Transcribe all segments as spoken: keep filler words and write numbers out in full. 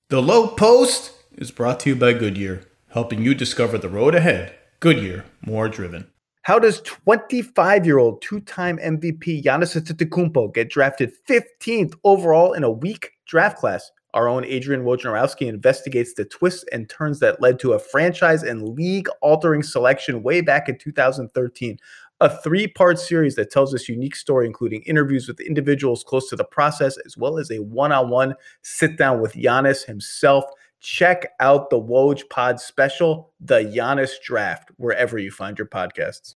The Low Post is brought to you by Goodyear, helping you discover the road ahead. Goodyear, more driven. How does twenty-five-year-old two-time M V P Giannis Antetokounmpo get drafted fifteenth overall in a weak draft class? Our own Adrian Wojnarowski investigates the twists and turns that led to a franchise and league-altering selection way back in two thousand thirteen. A three-part series that tells this unique story, including interviews with individuals close to the process, as well as a one-on-one sit-down with Giannis himself. Check out the Woj Pod special, The Giannis Draft, wherever you find your podcasts.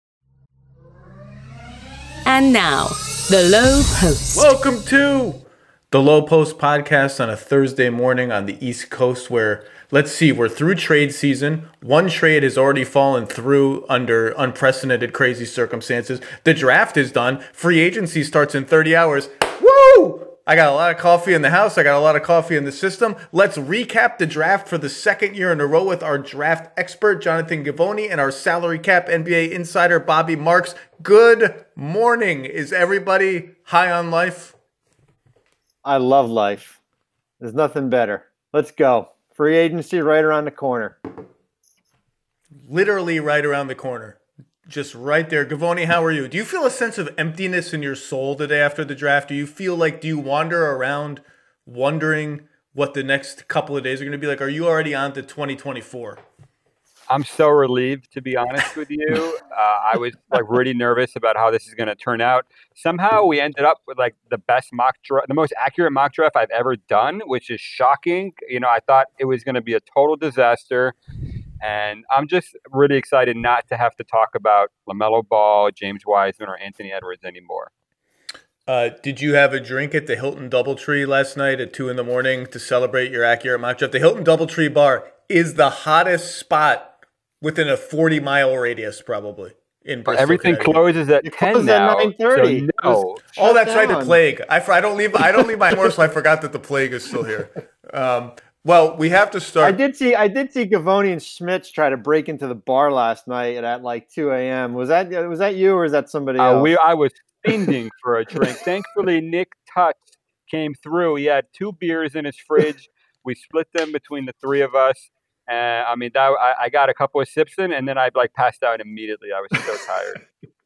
And now, The Low Post. Welcome to The Low Post podcast on a Thursday morning on the East Coast where, let's see, we're through trade season. One trade has already fallen through under unprecedented, crazy circumstances. The draft is done. Free agency starts in thirty hours. Woo! I got a lot of coffee in the house. I got a lot of coffee in the system. Let's recap the draft for the second year in a row with our draft expert, Jonathan Givony, and our salary cap N B A insider, Bobby Marks. Good morning. Is everybody high on life? I love life. There's nothing better. Let's go. Free agency right around the corner. Literally right around the corner. Just right there. Givony, how are you? Do you feel a sense of emptiness in your soul the day after the draft? Do you feel like, do you wander around wondering what the next couple of days are going to be like? Are you already on to twenty twenty-four? I'm so relieved, to be honest with you. Uh, I was like really nervous about how this is going to turn out. Somehow we ended up with like the best mock draft, the most accurate mock draft I've ever done, which is shocking. You know, I thought it was going to be a total disaster. And I'm just really excited not to have to talk about LaMelo Ball, James Wiseman, or Anthony Edwards anymore. Uh, did you have a drink at the Hilton Doubletree last night at two in the morning to celebrate your accurate mock draft? The Hilton Doubletree bar is the hottest spot within a forty mile radius, probably. In Bristol, Everything closes at It ten closes at now. nine thirty. So no. Oh, that's right, the down. plague. I, I don't leave. I don't leave my horse. So I forgot that the plague is still here. Um, well, we have to start. I did see I did see Gavoni and Schmitz try to break into the bar last night at, at like two a.m. Was that was that you or is that somebody Uh, else? we, I was fiending for a drink. Thankfully, Nick Tutch came through. He had two beers in his fridge. We split them between the three of us. And I mean, that, I, I got a couple of sips in, and then I like passed out immediately. I was so tired.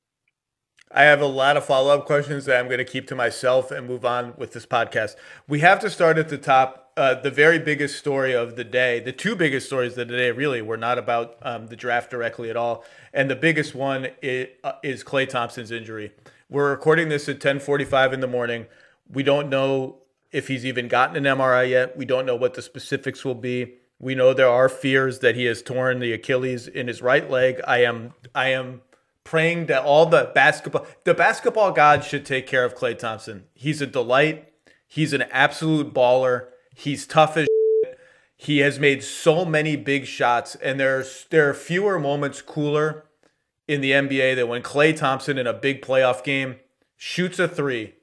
I have a lot of follow-up questions that I'm going to keep to myself and move on with this podcast. We have to start at the top. Uh, the very biggest story of the day, the two biggest stories of the day really were not about um, the draft directly at all. And the biggest one is, uh, is Klay Thompson's injury. We're recording this at ten forty-five in the morning. We don't know if he's even gotten an M R I yet. We don't know what the specifics will be. We know there are fears that he has torn the Achilles in his right leg. I am I am praying that all the basketball the basketball gods should take care of Klay Thompson. He's a delight. He's an absolute baller. He's tough as shit. He has made so many big shots, and there's there are fewer moments cooler in the N B A than when Klay Thompson in a big playoff game shoots a three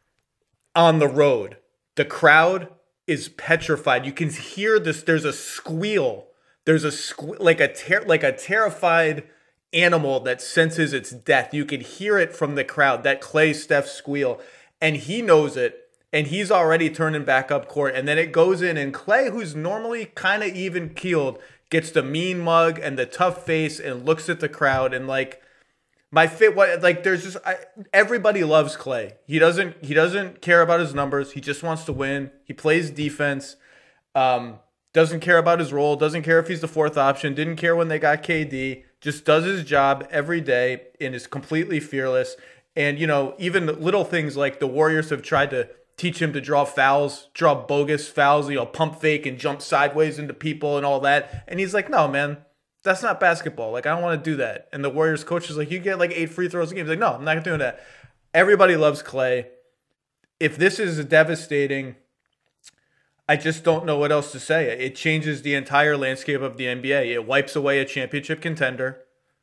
on the road. The crowd is petrified. You can hear this. There's a squeal. There's a sque- like a ter- like a terrified animal that senses its death. You can hear it from the crowd. That Klay Steph squeal, and he knows it. And he's already turning back up court. And then it goes in, and Klay, who's normally kind of even keeled, gets the mean mug and the tough face and looks at the crowd and like. My fit, what like there's just I, everybody loves Klay. He doesn't he doesn't care about his numbers. He just wants to win. He plays defense. Um, doesn't care about his role. Doesn't care if he's the fourth option. Didn't care when they got K D. Just does his job every day and is completely fearless. And you know, even little things like the Warriors have tried to teach him to draw fouls, draw bogus fouls. You know, pump fake and jump sideways into people and all that. And he's like, no, man. That's not basketball. Like, I don't want to do that. And the Warriors coach is like, you get like eight free throws a game. He's like, no, I'm not doing that. Everybody loves Klay. If this is devastating, I just don't know what else to say. It changes the entire landscape of the N B A. It wipes away a championship contender.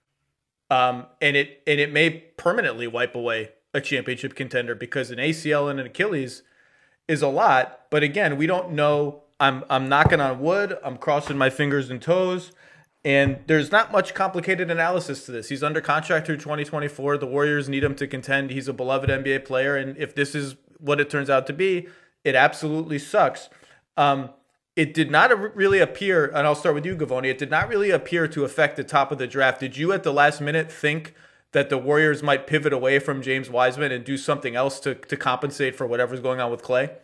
Um, and it and it may permanently wipe away a championship contender because an A C L and an Achilles is a lot. But again, we don't know. I'm I'm knocking on wood. I'm crossing my fingers and toes. And there's not much complicated analysis to this. He's under contract through twenty twenty-four. The Warriors need him to contend. He's a beloved N B A player. And if this is what it turns out to be, it absolutely sucks. Um, it did not really appear, and I'll start with you, Gavoni, it did not really appear to affect the top of the draft. Did you at the last minute think that the Warriors might pivot away from James Wiseman and do something else to, to compensate for whatever's going on with Clay?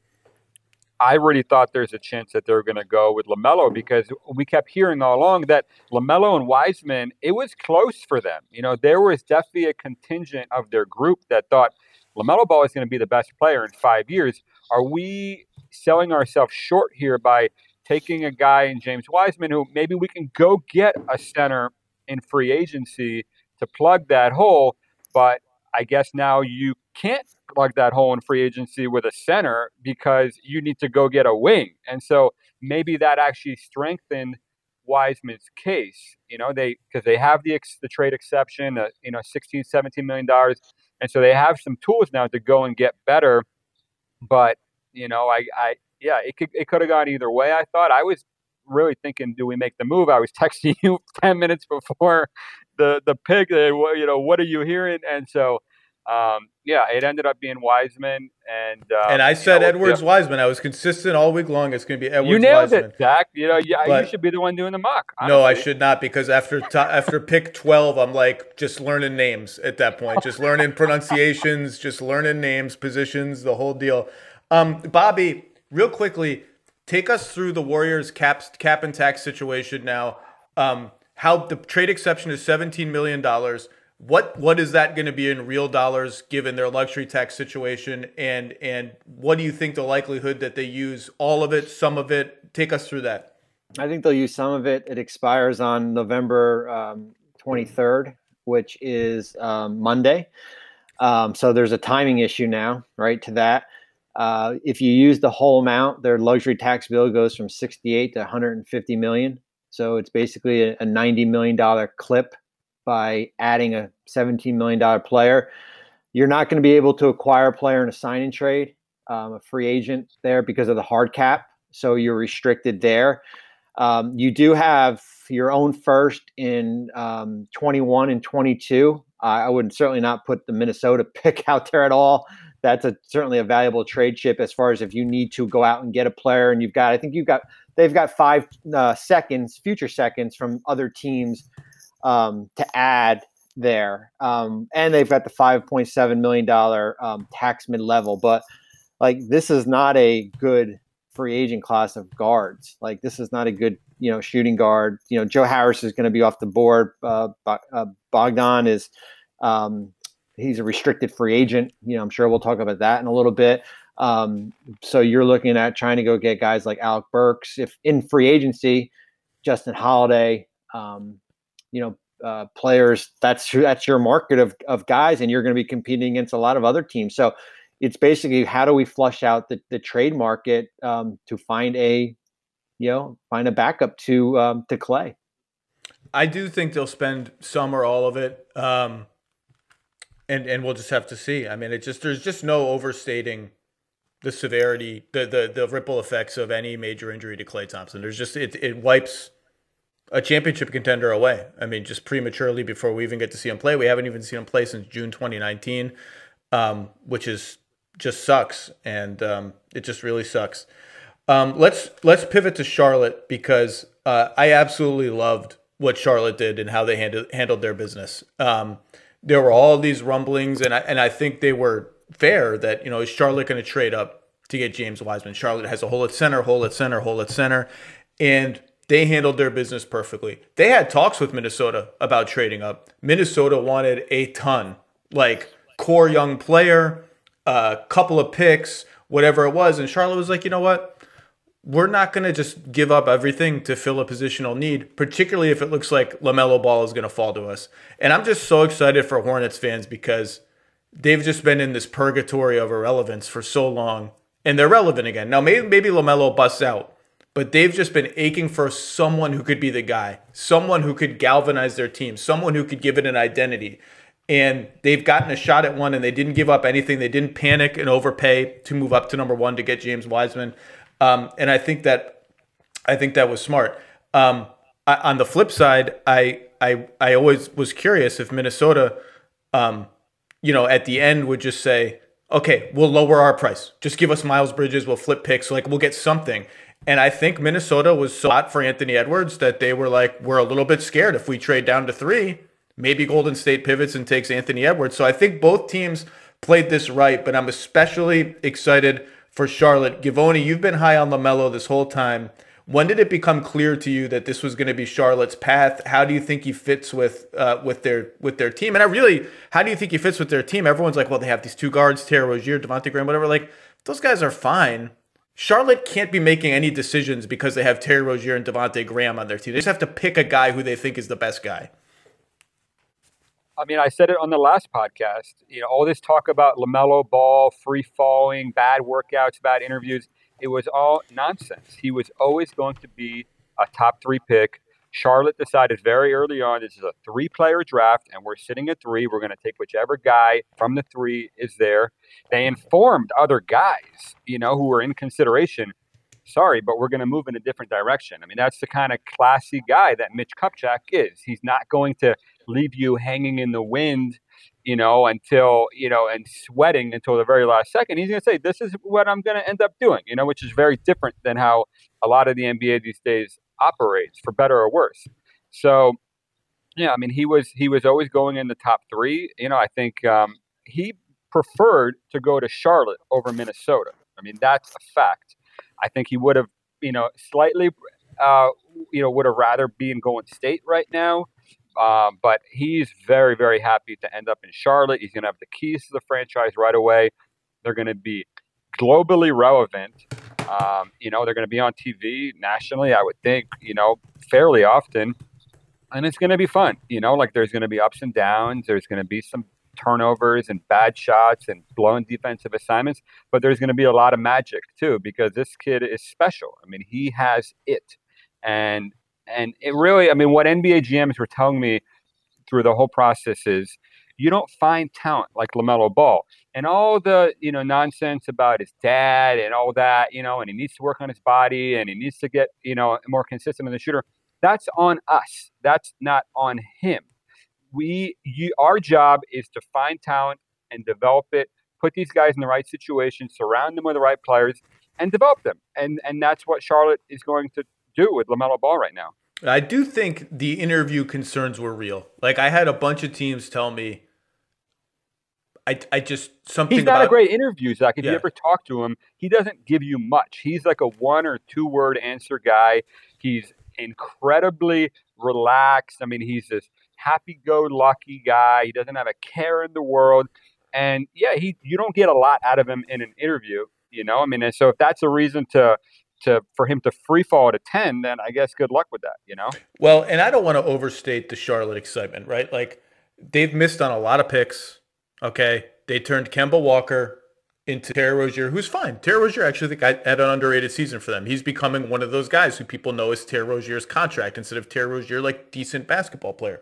I really thought there's a chance that they're going to go with LaMelo, because we kept hearing all along that LaMelo and Wiseman, it was close for them. You know, there was definitely a contingent of their group that thought LaMelo Ball is going to be the best player in five years. Are we selling ourselves short here by taking a guy in James Wiseman who maybe we can go get a center in free agency to plug that hole? But I guess now you can't plug that hole in free agency with a center because you need to go get a wing. And so maybe that actually strengthened Wiseman's case, you know, they, because they have the ex, the trade exception, uh, you know, sixteen, seventeen million dollars. And so they have some tools now to go and get better. But, you know, I, I, yeah, it could, it could have gone either way. I thought I was really thinking, do we make the move? I was texting you ten minutes before the, the pick, uh, you know, what are you hearing? And so, Um, yeah, it ended up being Wiseman, and uh, and I said you know, Edwards yeah. Wiseman. I was consistent all week long. It's going to be Edwards. You nailed Wiseman. it, Zach. You know, yeah, But, you should be the one doing the mock. Honestly. No, I should not, because after to, after pick twelve, I'm like just learning names at that point, just learning pronunciations, just learning names, positions, the whole deal. Um, Bobby, real quickly, take us through the Warriors cap cap and tax situation now. Um, how the trade exception is seventeen million dollars. What what is that going to be in real dollars given their luxury tax situation, and and what do you think the likelihood that they use all of it, some of it? Take us through that. I think they'll use some of it. It expires on November um, twenty-third, which is um, Monday. Um, so there's a timing issue now, right, to that. Uh, if you use the whole amount, their luxury tax bill goes from sixty-eight to one hundred fifty million. So it's basically a, a ninety million dollars clip by adding a seventeen million dollars player. You're not going to be able to acquire a player in a sign and trade, um, a free agent there because of the hard cap. So you're restricted there. Um, you do have your own first in um, twenty-one and twenty-two. Uh, I would certainly not put the Minnesota pick out there at all. That's a certainly a valuable trade chip as far as if you need to go out and get a player, and you've got, I think you've got, they've got five uh, seconds, future seconds from other teams um, to add there. Um, and they've got the five point seven million dollars um, tax mid-level, but like, this is not a good free agent class of guards. Like, this is not a good, you know, shooting guard. You know, Joe Harris is going to be off the board. Uh, uh, Bogdan is, um, he's a restricted free agent. You know, I'm sure we'll talk about that in a little bit. Um, so you're looking at trying to go get guys like Alec Burks, if in free agency, Justin Holiday, um, you know, uh, players, that's that's your market of, of guys, and you're going to be competing against a lot of other teams. So it's basically, how do we flush out the, the trade market um, to find a, you know, find a backup to um, to Clay. I do think they'll spend some or all of it, um, and and we'll just have to see. I mean, it just there's just no overstating the severity, the the the ripple effects of any major injury to Klay Thompson. There's just it it wipes a championship contender away. I mean, just prematurely before we even get to see him play. We haven't even seen him play since June twenty nineteen, um, which is just sucks, and um, it just really sucks. Um, let's let's pivot to Charlotte, because uh, I absolutely loved what Charlotte did and how they handled handled their business. Um, there were all these rumblings, and I and I think they were fair. That, you know, is Charlotte going to trade up to get James Wiseman? Charlotte has a hole at center, hole at center, hole at center, and they handled their business perfectly. They had talks with Minnesota about trading up. Minnesota wanted a ton, like core young player, a couple of picks, whatever it was, and Charlotte was like, you know what? We're not going to just give up everything to fill a positional need, particularly if it looks like LaMelo Ball is going to fall to us. And I'm just so excited for Hornets fans, because they've just been in this purgatory of irrelevance for so long, and they're relevant again. Now, maybe, maybe LaMelo busts out, but they've just been aching for someone who could be the guy, someone who could galvanize their team, someone who could give it an identity. And they've gotten a shot at one, and they didn't give up anything. They didn't panic and overpay to move up to number one to get James Wiseman. Um, and I think that I think that was smart. Um, I, on the flip side, I I I always was curious if Minnesota, um, you know, at the end would just say, okay, we'll lower our price. Just give us Miles Bridges. We'll flip picks. Like, we'll get something. And I think Minnesota was so hot for Anthony Edwards that they were like, we're a little bit scared if we trade down to three. Maybe Golden State pivots and takes Anthony Edwards. So I think both teams played this right, but I'm especially excited for Charlotte. Givony, you've been high on LaMelo this whole time. When did it become clear to you that this was going to be Charlotte's path? How do you think he fits with uh, with their with their team? And I really, how do you think he fits with their team? Everyone's like, well, they have these two guards, Terry Rozier, Devontae Graham, whatever. Like, those guys are fine. Charlotte can't be making any decisions because they have Terry Rozier and Devontae Graham on their team. They just have to pick a guy who they think is the best guy. I mean, I said it on the last podcast. You know, all this talk about LaMelo Ball, free falling, bad workouts, bad interviews, it was all nonsense. He was always going to be a top three pick. Charlotte decided very early on, this is a three-player draft, and we're sitting at three. We're going to take whichever guy from the three is there. They informed other guys, you know, who were in consideration. Sorry, but we're going to move in a different direction. I mean, that's the kind of classy guy that Mitch Kupchak is. He's not going to leave you hanging in the wind, you know, until, you know, and sweating until the very last second. He's going to say, this is what I'm going to end up doing, you know, which is very different than how a lot of the N B A these days operates, for better or worse. So, yeah, I mean, he was he was always going in the top three. You know, I think um, he preferred to go to Charlotte over Minnesota. I mean, that's a fact. I think he would have, you know, slightly, uh, you know, would have rather be in Golden State right now. Um, but he's very, very happy to end up in Charlotte. He's going to have the keys to the franchise right away. They're going to be globally relevant. Um, you know, they're going to be on T V nationally, I would think, you know, fairly often. And it's going to be fun. You know, like there's going to be ups and downs. There's going to be some turnovers and bad shots and blown defensive assignments, but there's going to be a lot of magic too, because this kid is special. I mean, he has it. And, and it really, I mean, what N B A G Ms were telling me through the whole process is you don't find talent like LaMelo Ball, and all the, you know, nonsense about his dad and all that, you know, and he needs to work on his body and he needs to get, you know, more consistent in the shooter. That's on us. That's not on him. We, you, our job is to find talent and develop it, put these guys in the right situation, surround them with the right players, and develop them. And and that's what Charlotte is going to do with LaMelo Ball right now. I do think the interview concerns were real. Like, I had a bunch of teams tell me, I, I just, something He's not about, a great interview, Zach. If yeah. you ever talk to him, he doesn't give you much. He's like a one or two word answer guy. He's incredibly relaxed. I mean, he's this happy-go-lucky guy. He doesn't have a care in the world. And, yeah, he you don't get a lot out of him in an interview, you know? I mean, and so if that's a reason to to for him to free fall at a ten, then I guess good luck with that, you know? Well, and I don't want to overstate the Charlotte excitement, right? Like, they've missed on a lot of picks, okay? They turned Kemba Walker into Terry Rozier, who's fine. Terry Rozier actually think I had an underrated season for them. He's becoming one of those guys who people know as Terry Rozier's contract instead of Terry Rozier, like, decent basketball player.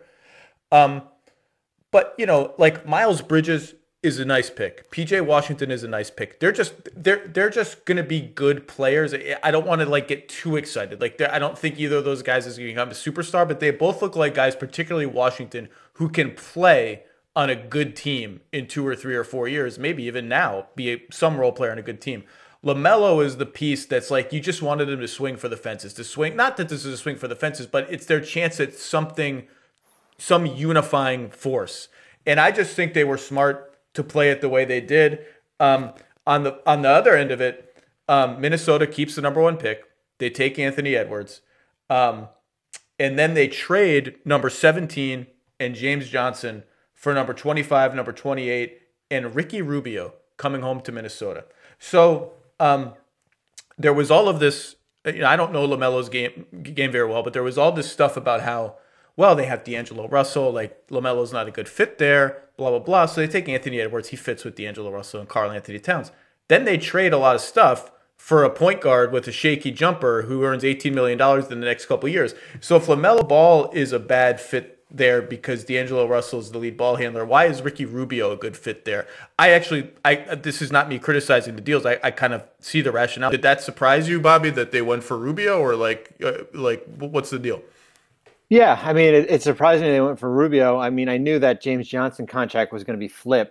Um, but, you know, like, Miles Bridges is a nice pick. P J Washington is a nice pick. They're just they're they're just gonna be good players. I don't want to like get too excited. Like, I don't think either of those guys is gonna become a superstar, but they both look like guys, particularly Washington, who can play on a good team in two or three or four years, maybe even now, be a, some role player on a good team. LaMelo is the piece that's like, you just wanted him to swing for the fences, to swing. Not that this is a swing for the fences, but it's their chance at something, some unifying force. And I just think they were smart to play it the way they did. Um, on the on the other end of it, um, Minnesota keeps the number one pick. They take Anthony Edwards. Um, and then they trade number seventeen and James Johnson for number twenty-five, number twenty-eight, and Ricky Rubio coming home to Minnesota. So um, there was all of this. You know, I don't know LaMelo's game game very well, but there was all this stuff about how, well, they have D'Angelo Russell, like LaMelo's not a good fit there, blah, blah, blah. So they take Anthony Edwards. He fits with D'Angelo Russell and Karl Anthony Towns. Then they trade a lot of stuff for a point guard with a shaky jumper who earns eighteen million dollars in the next couple of years. So if LaMelo Ball is a bad fit there because D'Angelo Russell is the lead ball handler, why is Ricky Rubio a good fit there? I actually, I this is not me criticizing the deals. I, I kind of see the rationale. Did that surprise you, Bobby, that they went for Rubio, or like, uh, like what's the deal? Yeah, I mean, it, it surprised me they went for Rubio. I mean, I knew that James Johnson contract was going to be flipped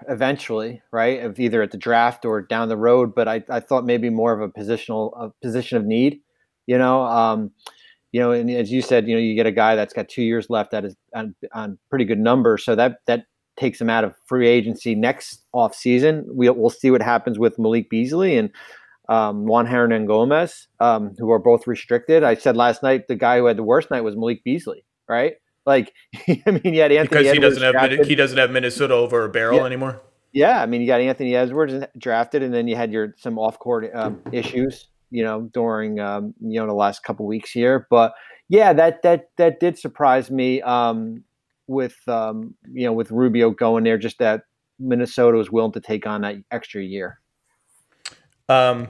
eventually, right? Of either at the draft or down the road, but I, I thought maybe more of a positional a position of need, you know. Um, you know, and as you said, you know, you get a guy that's got two years left that is on, on pretty good numbers, so that that takes him out of free agency next off season. We'll we'll see what happens with Malik Beasley and um, Juan Hernan Gomez, um, who are both restricted. I said last night the guy who had the worst night was Malik Beasley, right? Like, I mean, you had Anthony because he Edwards doesn't have drafted. he doesn't have Minnesota over a barrel Yeah. anymore. Yeah, I mean, you got Anthony Edwards drafted, and then you had your some off court um, issues, you know, during um, you know the last couple weeks here. But yeah, that that that did surprise me um, with um, you know with Rubio going there. Just that Minnesota was willing to take on that extra year. Um.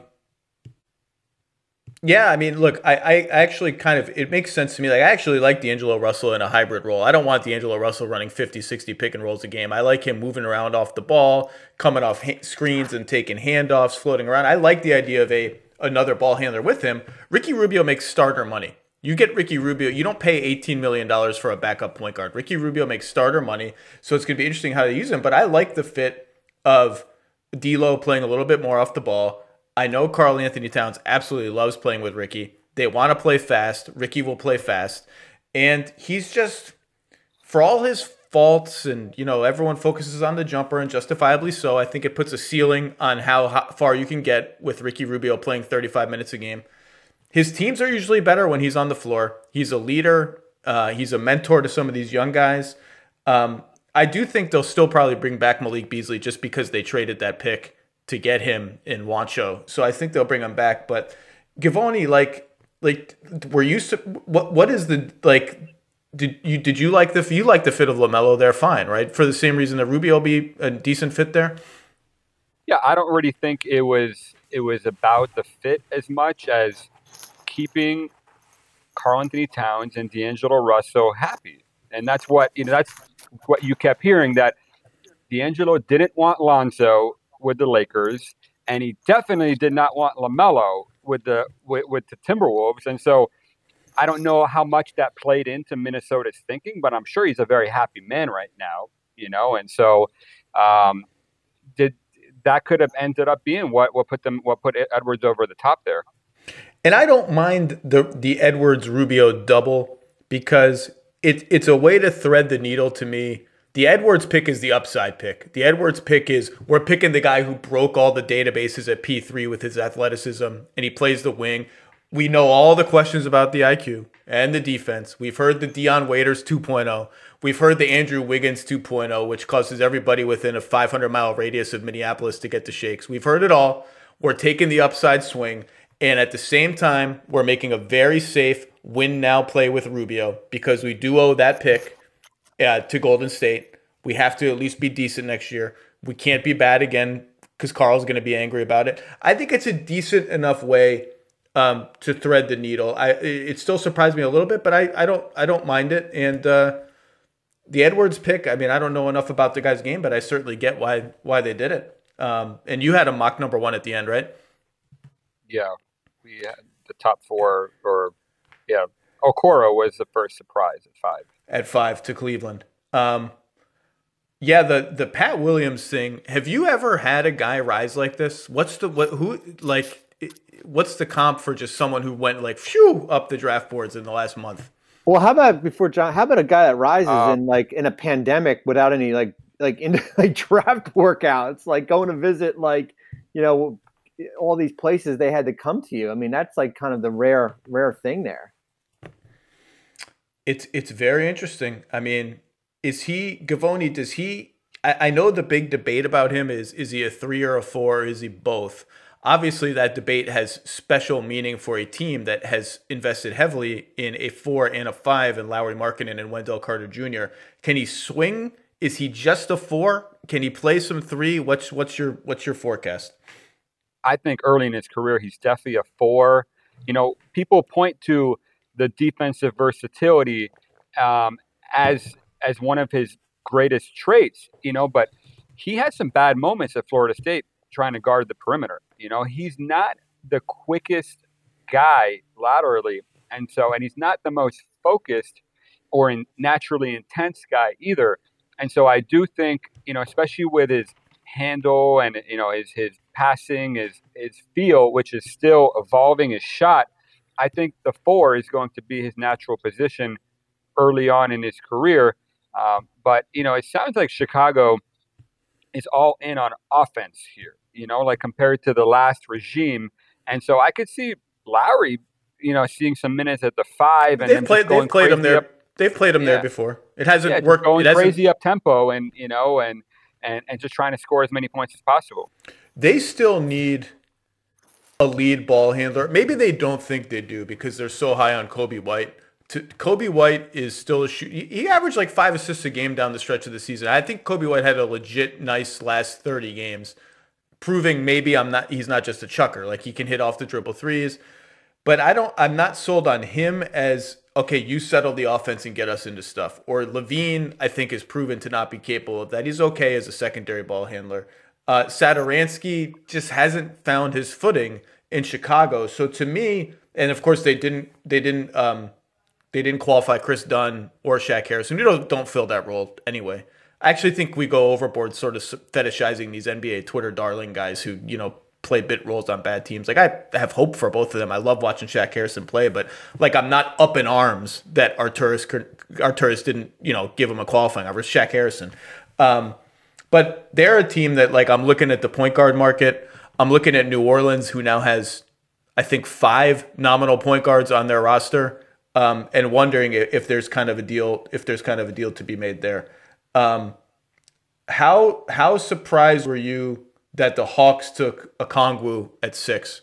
Yeah, I mean, look, I, I actually kind of, it makes sense to me. Like, I actually like D'Angelo Russell in a hybrid role. I don't want D'Angelo Russell running fifty, sixty pick and rolls a game. I like him moving around off the ball, coming off ha- screens and taking handoffs, floating around. I like the idea of a another ball handler with him. Ricky Rubio makes starter money. You get Ricky Rubio, you don't pay eighteen million dollars for a backup point guard. Ricky Rubio makes starter money, so it's going to be interesting how to use him. But I like the fit of D'Lo playing a little bit more off the ball. I know Karl Anthony Towns absolutely loves playing with Ricky. They want to play fast. Ricky will play fast. And he's just, for all his faults, and, you know, everyone focuses on the jumper, and justifiably so, I think it puts a ceiling on how far you can get with Ricky Rubio playing thirty-five minutes a game. His teams are usually better when he's on the floor. He's a leader. Uh, he's a mentor to some of these young guys. Um, I do think they'll still probably bring back Malik Beasley just because they traded that pick to get him in Wancho. So I think they'll bring him back. But Givony, like, like, were you, what, what is the, like, did you, did you like the, you like the fit of LaMelo there? Fine, right? For the same reason that Rubio will be a decent fit there? Yeah, I don't really think it was, it was about the fit as much as keeping Karl Anthony Towns and D'Angelo Russell happy. And that's what, you know, that's what you kept hearing, that D'Angelo didn't want Lonzo with the Lakers, and he definitely did not want LaMelo with the with, with the Timberwolves. And so I don't know how much that played into Minnesota's thinking, but I'm sure he's a very happy man right now, you know. And so um, did that could have ended up being what what put them what put Edwards over the top there. And I don't mind the the Edwards Rubio double because it it's a way to thread the needle to me. The Edwards pick is the upside pick. The Edwards pick is, we're picking the guy who broke all the databases at P three with his athleticism, and he plays the wing. We know all the questions about the I Q and the defense. We've heard the Dion Waiters two point oh. We've heard the Andrew Wiggins two point oh, which causes everybody within a five hundred mile radius of Minneapolis to get the shakes. We've heard it all. We're taking the upside swing, and at the same time, we're making a very safe win-now play with Rubio because we do owe that pick Uh, to Golden State. We have to at least be decent next year. We can't be bad again because Carl's going to be angry about it. I think it's a decent enough way um, to thread the needle. I it still surprised me a little bit, but I, I don't I don't mind it. And uh, the Edwards pick, I mean, I don't know enough about the guy's game, but I certainly get why why they did it. Um, and you had a mock number one at the end, right? Yeah, we had the top four, or yeah, Okoro was the first surprise at five. At five to Cleveland. Um, yeah, the the Pat Williams thing. Have you ever had a guy rise like this? What's the what who like? What's the comp for just someone who went like phew up the draft boards in the last month? Well, how about before John? How about a guy that rises Um, in like in a pandemic without any like like in like draft workouts, like going to visit like you know all these places they had to come to you. I mean, that's like kind of the rare rare thing there. It's it's very interesting. I mean, is he Gavoni? Does he? I, I know the big debate about him is is he a three or a four? Or is he both? Obviously, that debate has special meaning for a team that has invested heavily in a four and a five in Lauri Markkanen and Wendell Carter Junior Can he swing? Is he just a four? Can he play some three? What's what's your what's your forecast? I think early in his career, he's definitely a four. You know, people point to the defensive versatility um, as as one of his greatest traits, you know, but he had some bad moments at Florida State trying to guard the perimeter. You know, he's not the quickest guy laterally, and so and he's not the most focused or in naturally intense guy either. And so I do think, you know, especially with his handle and, you know, his his passing, his his feel, which is still evolving, his shot, I think the four is going to be his natural position early on in his career. Um, but, you know, it sounds like Chicago is all in on offense here, you know, like compared to the last regime. And so I could see Lowry, you know, seeing some minutes at the five. And they've played, they've played him there. Up, they've played him yeah. there before. It hasn't yeah, worked. Going it hasn't, crazy up tempo and, you know, and, and, and just trying to score as many points as possible. They still need a lead ball handler. Maybe they don't think they do because they're so high on Coby White. To, Coby White is still a shoot. He averaged like five assists a game down the stretch of the season. I think Coby White had a legit nice last thirty games, proving maybe I'm not. He's not just a chucker. Like he can hit off the dribble threes, but I don't. I'm not sold on him as okay. You settle the offense and get us into stuff. Or Levine, I think, is proven to not be capable of that. He's okay as a secondary ball handler. Uh, Satoransky just hasn't found his footing in Chicago. So to me, and of course they didn't. They didn't. Um, They didn't qualify Chris Dunn or Shaq Harrison. You don't, don't fill that role anyway. I actually think we go overboard sort of fetishizing these N B A Twitter darling guys who, you know, play bit roles on bad teams. Like, I have hope for both of them. I love watching Shaq Harrison play, but, like, I'm not up in arms that Arturas, Arturas didn't, you know, give him a qualifying over Shaq Harrison. Um, but they're a team that, like, I'm looking at the point guard market. I'm looking at New Orleans, who now has, I think, five nominal point guards on their roster. Um, and wondering if, if there's kind of a deal, if there's kind of a deal to be made there. Um, how how surprised were you that the Hawks took Okongwu at six?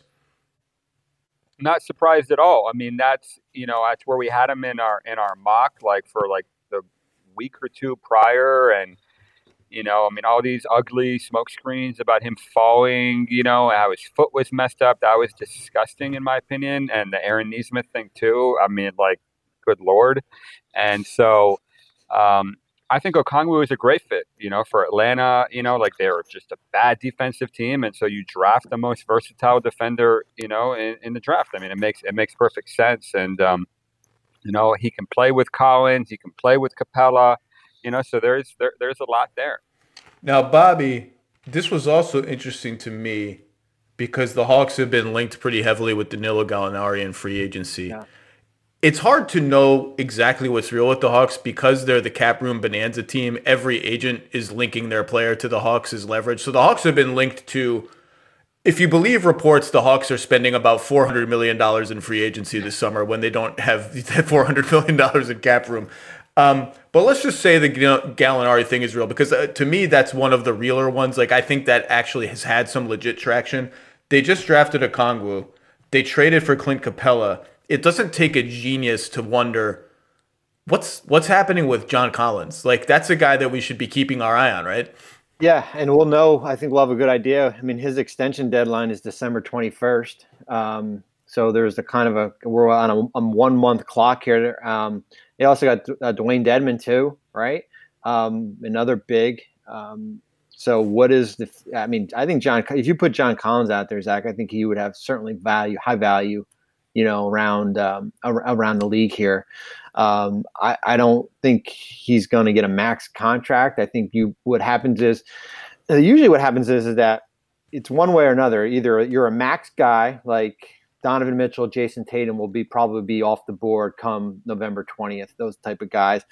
Not surprised at all. I mean, that's you know that's where we had him in our in our mock, like for like the week or two prior, and you know, I mean, all these ugly smoke screens about him falling, you know, how his foot was messed up. That was disgusting, in my opinion. And the Aaron Nesmith thing, too. I mean, like, good Lord. And so um, I think Okongwu is a great fit, you know, for Atlanta. You know, like, they're just a bad defensive team. And so you draft the most versatile defender, you know, in, in the draft. I mean, it makes it makes perfect sense. And, um, you know, he can play with Collins. He can play with Capella. You know, so there's there, there's a lot there. Now, Bobby, this was also interesting to me because the Hawks have been linked pretty heavily with Danilo Gallinari in free agency. Yeah. It's hard to know exactly what's real with the Hawks because they're the cap room bonanza team. Every agent is linking their player to the Hawks as leverage. So the Hawks have been linked to, if you believe reports, the Hawks are spending about four hundred million dollars in free agency this summer when they don't have four hundred million dollars in cap room. Um, but let's just say the Gallinari thing is real because uh, to me, that's one of the realer ones. Like, I think that actually has had some legit traction. They just drafted Okongwu. They traded for Clint Capella. It doesn't take a genius to wonder what's, what's happening with John Collins. Like, that's a guy that we should be keeping our eye on, right? Yeah. And we'll know, I think we'll have a good idea. I mean, his extension deadline is December twenty-first. Um, so there's a kind of a, we're on a, a one month clock here. Um, They also got uh, Dwayne Dedmon too, right? Um, another big. Um, so what is the? I mean, I think John. If you put John Collins out there, Zach, I think he would have certainly value, high value, you know, around um, around the league here. Um, I, I don't think he's going to get a max contract. I think you what happens is usually what happens is is that it's one way or another. Either you're a max guy like Donovan Mitchell, Jason Tatum will be probably be off the board come November twentieth, those type of guys.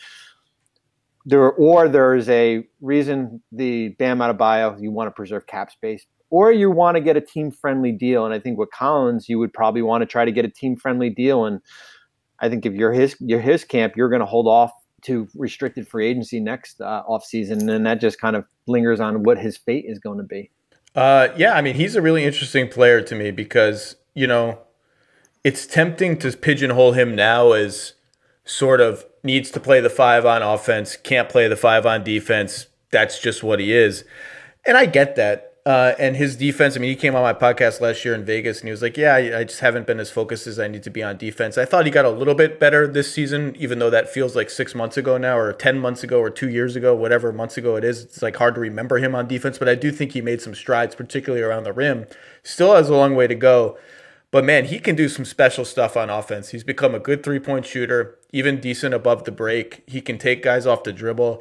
There, or there's a reason the Bam Adebayo, you want to preserve cap space, or you want to get a team-friendly deal. And I think with Collins, you would probably want to try to get a team-friendly deal. And I think if you're his, you're his camp, you're going to hold off to restricted free agency next uh, offseason. And that just kind of lingers on what his fate is going to be. Uh, yeah, I mean, he's a really interesting player to me because – you know, it's tempting to pigeonhole him now as sort of needs to play the five on offense, can't play the five on defense. That's just what he is. And I get that. Uh, and his defense, I mean, he came on my podcast last year in Vegas and he was like, yeah, I, I just haven't been as focused as I need to be on defense. I thought he got a little bit better this season, even though that feels like six months ago now or ten months ago or two years ago, whatever months ago it is. It's like hard to remember him on defense, but I do think he made some strides, particularly around the rim. Still has a long way to go. But, man, he can do some special stuff on offense. He's become a good three-point shooter, even decent above the break. He can take guys off the dribble.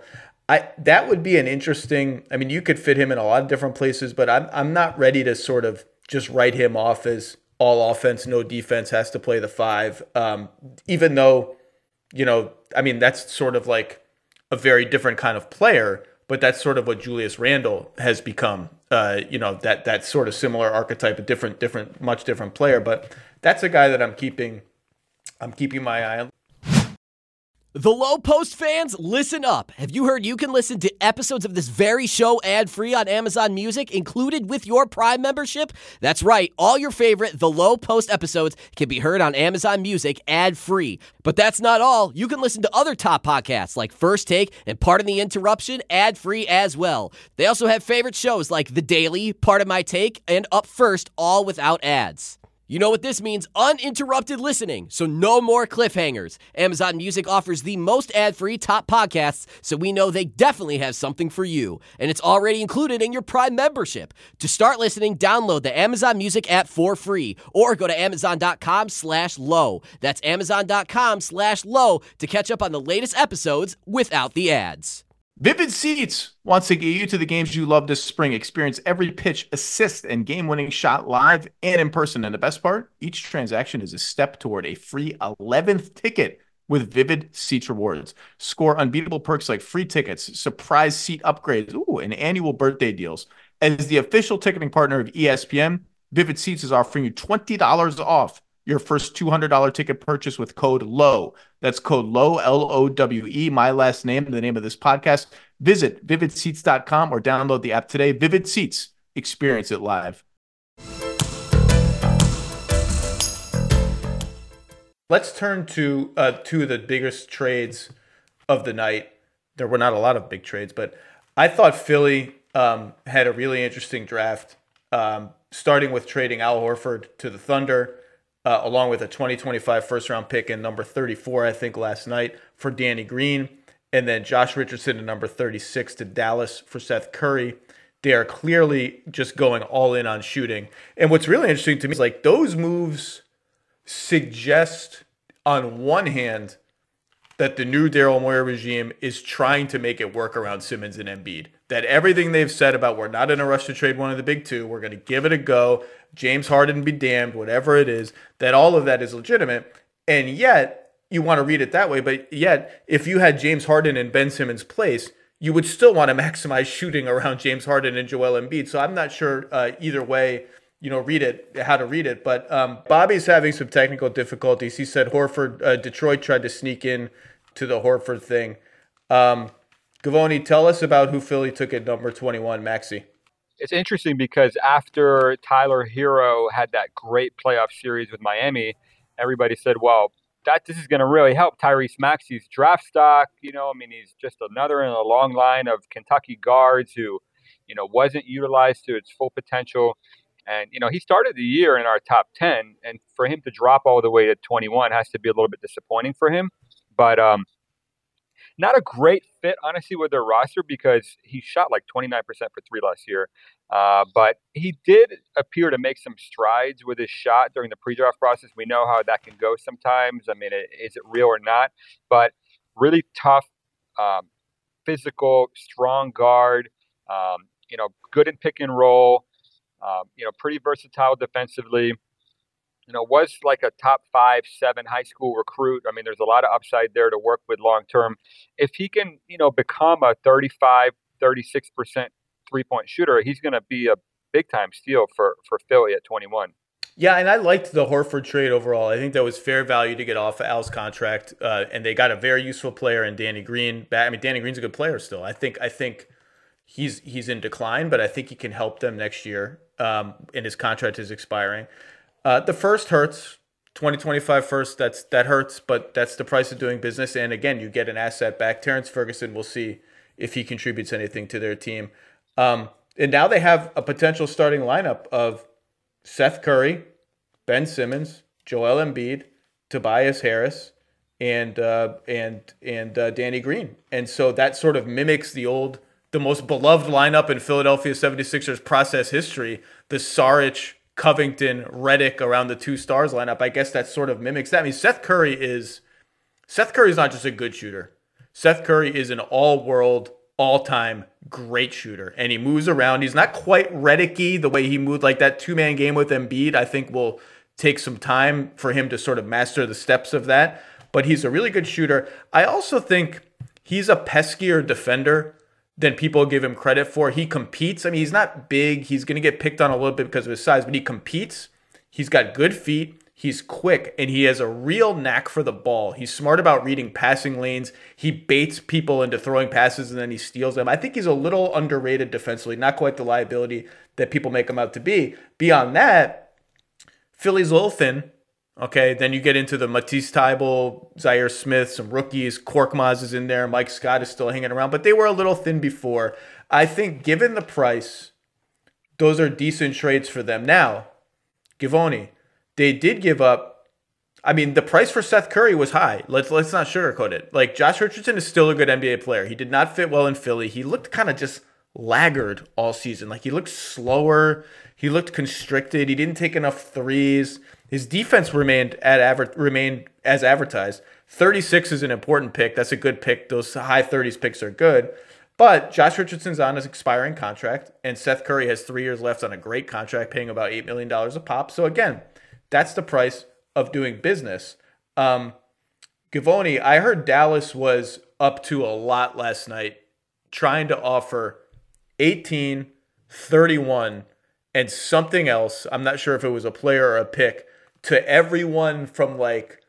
I that would be an interesting. I mean, you could fit him in a lot of different places, but I'm I'm not ready to sort of just write him off as all offense, no defense, has to play the five. Um, even though, you know, I mean, that's sort of like a very different kind of player, but that's sort of what Julius Randle has become. Uh, you know, that that sort of similar archetype, a different, different, much different player. But that's a guy that I'm keeping. I'm keeping my eye on. The Low Post fans, listen up. Have you heard you can listen to episodes of this very show ad-free on Amazon Music, included with your Prime membership? That's right. All your favorite The Low Post episodes can be heard on Amazon Music ad-free. But that's not all. You can listen to other top podcasts like First Take and Pardon the Interruption ad-free as well. They also have favorite shows like The Daily, Pardon My Take, and Up First, all without ads. You know what this means? Uninterrupted listening, so no more cliffhangers. Amazon Music offers the most ad-free top podcasts, so we know they definitely have something for you. And it's already included in your Prime membership. To start listening, download the Amazon Music app for free, or go to amazon.com slash low. That's amazon.com slash low to catch up on the latest episodes without the ads. Vivid Seats wants to get you to the games you love this spring. Experience every pitch, assist, and game-winning shot live and in person. And the best part, each transaction is a step toward a free eleventh ticket with Vivid Seats rewards. Score unbeatable perks like free tickets, surprise seat upgrades, ooh, and annual birthday deals. As the official ticketing partner of E S P N, Vivid Seats is offering you twenty dollars off your first two hundred dollars ticket purchase with code LOW. That's code LOW, L O W E, my last name, the name of this podcast. Visit vivid seats dot com or download the app today. Vivid Seats. Experience it live. Let's turn to uh, two of the biggest trades of the night. There were not a lot of big trades, but I thought Philly um, had a really interesting draft, um, starting with trading Al Horford to the Thunder. Uh, along with a twenty twenty-five first-round pick and number thirty-four, I think, last night for Danny Green. And then Josh Richardson at number thirty-six to Dallas for Seth Curry. They are clearly just going all in on shooting. And what's really interesting to me is like those moves suggest, on one hand, that the new Daryl Morey regime is trying to make it work around Simmons and Embiid. That everything they've said about we're not in a rush to trade one of the big two, we're going to give it a go, James Harden be damned, whatever it is, that all of that is legitimate. And yet, you want to read it that way, but yet, if you had James Harden in Ben Simmons' place, you would still want to maximize shooting around James Harden and Joel Embiid. So I'm not sure uh, either way, you know, read it, how to read it. But um, Bobby's having some technical difficulties. He said Horford, uh, Detroit tried to sneak in to the Horford thing. Um, Gavoni, tell us about who Philly took at number twenty-one, Maxey. It's interesting because after Tyler Hero had that great playoff series with Miami, everybody said, well, that this is going to really help Tyrese Maxey's draft stock. You know, I mean, he's just another in a long line of Kentucky guards who, you know, wasn't utilized to its full potential. And, you know, he started the year in our top ten, and for him to drop all the way to twenty-one has to be a little bit disappointing for him. But um, not a great fit, honestly, with their roster because he shot like twenty-nine percent for three last year. Uh, but he did appear to make some strides with his shot during the pre-draft process. We know how that can go sometimes. I mean, it, is it real or not? But really tough, um, physical, strong guard, um, you know, good in pick and roll, um, you know, pretty versatile defensively. You know, was like a top five, seven high school recruit. I mean, there's a lot of upside there to work with long term. If he can, you know, become a thirty-five, thirty-six percent three-point shooter, he's going to be a big-time steal for, for Philly at twenty-one. Yeah, and I liked the Horford trade overall. I think that was fair value to get off of Al's contract, uh, and they got a very useful player in Danny Green. I mean, Danny Green's a good player still. I think I think he's he's in decline, but I think he can help them next year, um, and his contract is expiring. Uh, the first hurts, twenty twenty-five first, that's, that hurts, but that's the price of doing business. And again, you get an asset back. Terrence Ferguson, we'll see if he contributes anything to their team. Um, and now they have a potential starting lineup of Seth Curry, Ben Simmons, Joel Embiid, Tobias Harris, and uh, and and uh, Danny Green. And so that sort of mimics the old, the most beloved lineup in Philadelphia seventy-sixers process history, the Saric, Covington, Redick around the two stars lineup. I guess that sort of mimics that. I mean, Seth Curry is Seth Curry is not just a good shooter. Seth Curry is an all-world all-time great shooter, and he moves around. He's not quite Redick-y the way he moved, like that two-man game with Embiid. I think will take some time for him to sort of master the steps of that, but he's a really good shooter. I also think he's a peskier defender than people give him credit for. He competes. I mean, he's not big. He's going to get picked on a little bit because of his size, but he competes. He's got good feet. He's quick, and he has a real knack for the ball. He's smart about reading passing lanes. He baits people into throwing passes, and then he steals them. I think he's a little underrated defensively, not quite the liability that people make him out to be. Beyond that, Philly's a little thin. Okay, then you get into the Matisse Thybulle, Zaire Smith, some rookies. Korkmaz is in there. Mike Scott is still hanging around, but they were a little thin before. I think given the price, those are decent trades for them. Now, Givony, they did give up. I mean, the price for Seth Curry was high. Let's let's not sugarcoat it. Like, Josh Richardson is still a good N B A player. He did not fit well in Philly. He looked kind of just laggard all season. Like, he looked slower. He looked constricted. He didn't take enough threes. His defense remained at aver- remained as advertised. thirty-six is an important pick. That's a good pick. Those high thirties picks are good. But Josh Richardson's on his expiring contract, and Seth Curry has three years left on a great contract, paying about eight million dollars a pop. So again, that's the price of doing business. Um, Givony, I heard Dallas was up to a lot last night, trying to offer eighteen, thirty-one, and something else. I'm not sure if it was a player or a pick, to everyone from like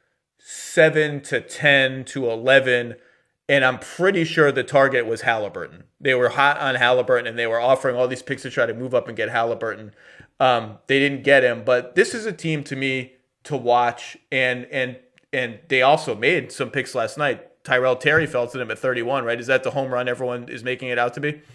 seven to ten to eleven. And I'm pretty sure the target was Halliburton. They were hot on Halliburton, and they were offering all these picks to try to move up and get Halliburton. Um, they didn't get him, but this is a team to me to watch. And and and they also made some picks last night. Tyrell Terry fell to them at thirty-one, right? Is that the home run everyone is making it out to be?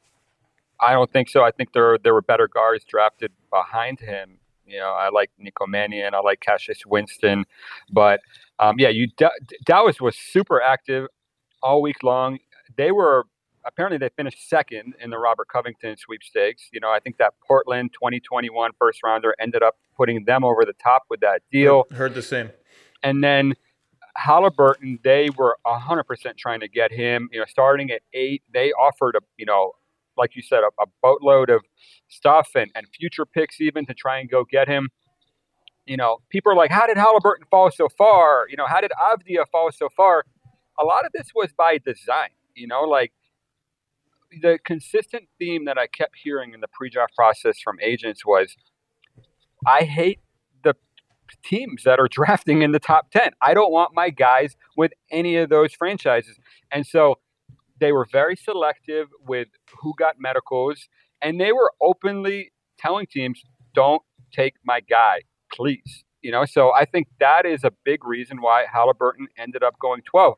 I don't think so. I think there there were better guards drafted behind him. You know, I like Nico Mannion, I like Cassius Winston, but um, yeah, you D- Dallas was super active all week long. They were apparently they finished second in the Robert Covington sweepstakes. You know, I think that Portland twenty twenty-one first rounder ended up putting them over the top with that deal. Heard, heard the same. And then Halliburton, they were one hundred percent trying to get him. You know, starting at eight, they offered a you know, like you said, a, a boatload of stuff and, and future picks even to try and go get him. You know, people are like, how did Halliburton fall so far? You know, how did Avdia fall so far? A lot of this was by design, you know, like the consistent theme that I kept hearing in the pre-draft process from agents was, I hate the teams that are drafting in the top ten. I don't want my guys with any of those franchises. And so they were very selective with who got medicals, and they were openly telling teams, don't take my guy, please. You know, so I think that is a big reason why Halliburton ended up going twelve.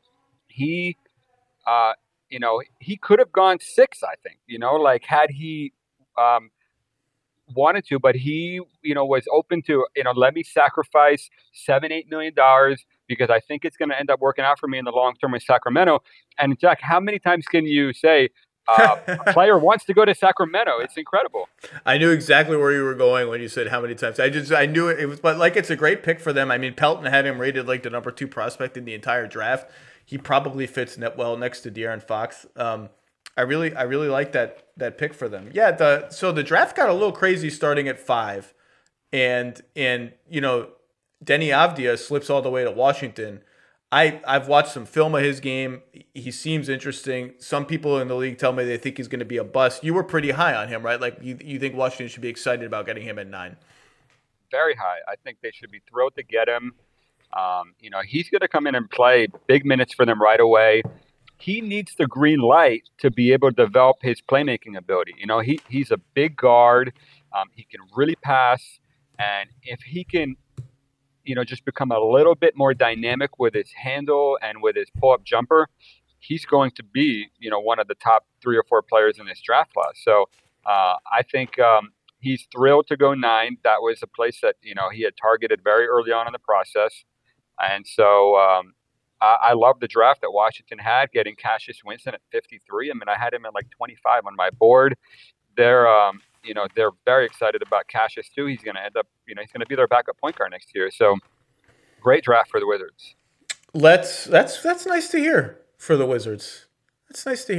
He, uh, you know, he could have gone six, I think, you know, like had he um, wanted to, but he, you know, was open to, you know, let me sacrifice seven, eight million dollars because I think it's going to end up working out for me in the long term in Sacramento. And Jack, how many times can you say uh, a player wants to go to Sacramento? It's incredible. I knew exactly where you were going when you said how many times. I just, I knew it, it was, but like, it's a great pick for them. I mean, Pelton had him rated like the number two prospect in the entire draft. He probably fits net well next to De'Aaron Fox. Um, I really, I really like that that pick for them. Yeah. The so the draft got a little crazy starting at five, and and you know, Denny Avdia slips all the way to Washington. I I've watched some film of his game. He seems interesting. Some people in the league tell me they think he's going to be a bust. You were pretty high on him, right? Like you you think Washington should be excited about getting him at nine? Very high. I think they should be thrilled to get him. Um, you know, he's going to come in and play big minutes for them right away. He needs the green light to be able to develop his playmaking ability. You know, he he's a big guard. Um, he can really pass. And if he can, you know, just become a little bit more dynamic with his handle and with his pull-up jumper, he's going to be, you know, one of the top three or four players in this draft class. So uh, I think um, he's thrilled to go nine. That was a place that, you know, he had targeted very early on in the process. And so um, I, I love the draft that Washington had, getting Cassius Winston at fifty-three. I mean, I had him at like twenty-five on my board. They're, um, you know, they're very excited about Cassius too. He's going to end up, you know, he's going to be their backup point guard next year. So great draft for the Wizards. Let's that's that's nice to hear for the Wizards. That's nice to hear.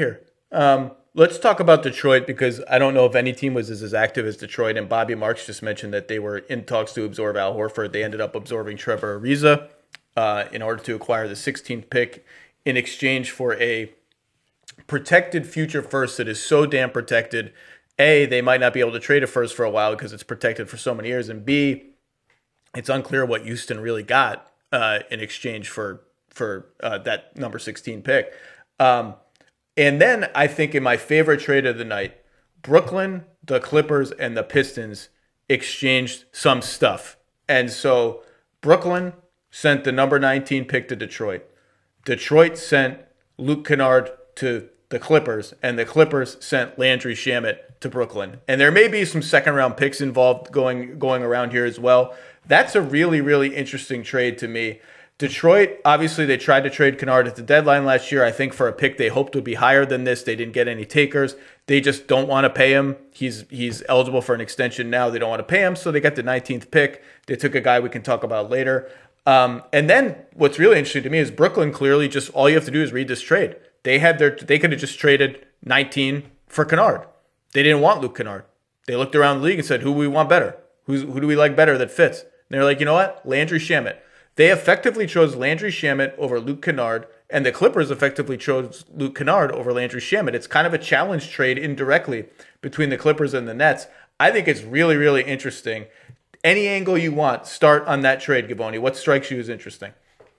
Um, let's talk about Detroit, because I don't know if any team was as, as active as Detroit. And Bobby Marks just mentioned that they were in talks to absorb Al Horford. They ended up absorbing Trevor Ariza uh, in order to acquire the sixteenth pick in exchange for a protected future first that is so damn protected. A, they might not be able to trade a first for a while because it's protected for so many years. And B, it's unclear what Houston really got uh, in exchange for for uh, that number sixteen pick. Um, and then I think in my favorite trade of the night, Brooklyn, the Clippers, and the Pistons exchanged some stuff. And so Brooklyn sent the number nineteen pick to Detroit. Detroit sent Luke Kennard to the Clippers, and the Clippers sent Landry Shamet to Brooklyn. And there may be some second round picks involved going going around here as well. That's a really, really interesting trade to me. Detroit, obviously, they tried to trade Kennard at the deadline last year, I think for a pick they hoped would be higher than this. They didn't get any takers. They just don't want to pay him. He's he's eligible for an extension now. They don't want to pay him, so they got the nineteenth pick. They took a guy we can talk about later. Um, and then what's really interesting to me is Brooklyn clearly just, all you have to do is read this trade. They had their, they could have just traded nineteen for Kennard. They didn't want Luke Kennard. They looked around the league and said, who do we want better? Who's, who do we like better that fits? And they're like, you know what? Landry Shamet. They effectively chose Landry Shamet over Luke Kennard, and the Clippers effectively chose Luke Kennard over Landry Shamet. It's kind of a challenge trade indirectly between the Clippers and the Nets. I think it's really, really interesting. Any angle you want, start on that trade, Givony. What strikes you as interesting?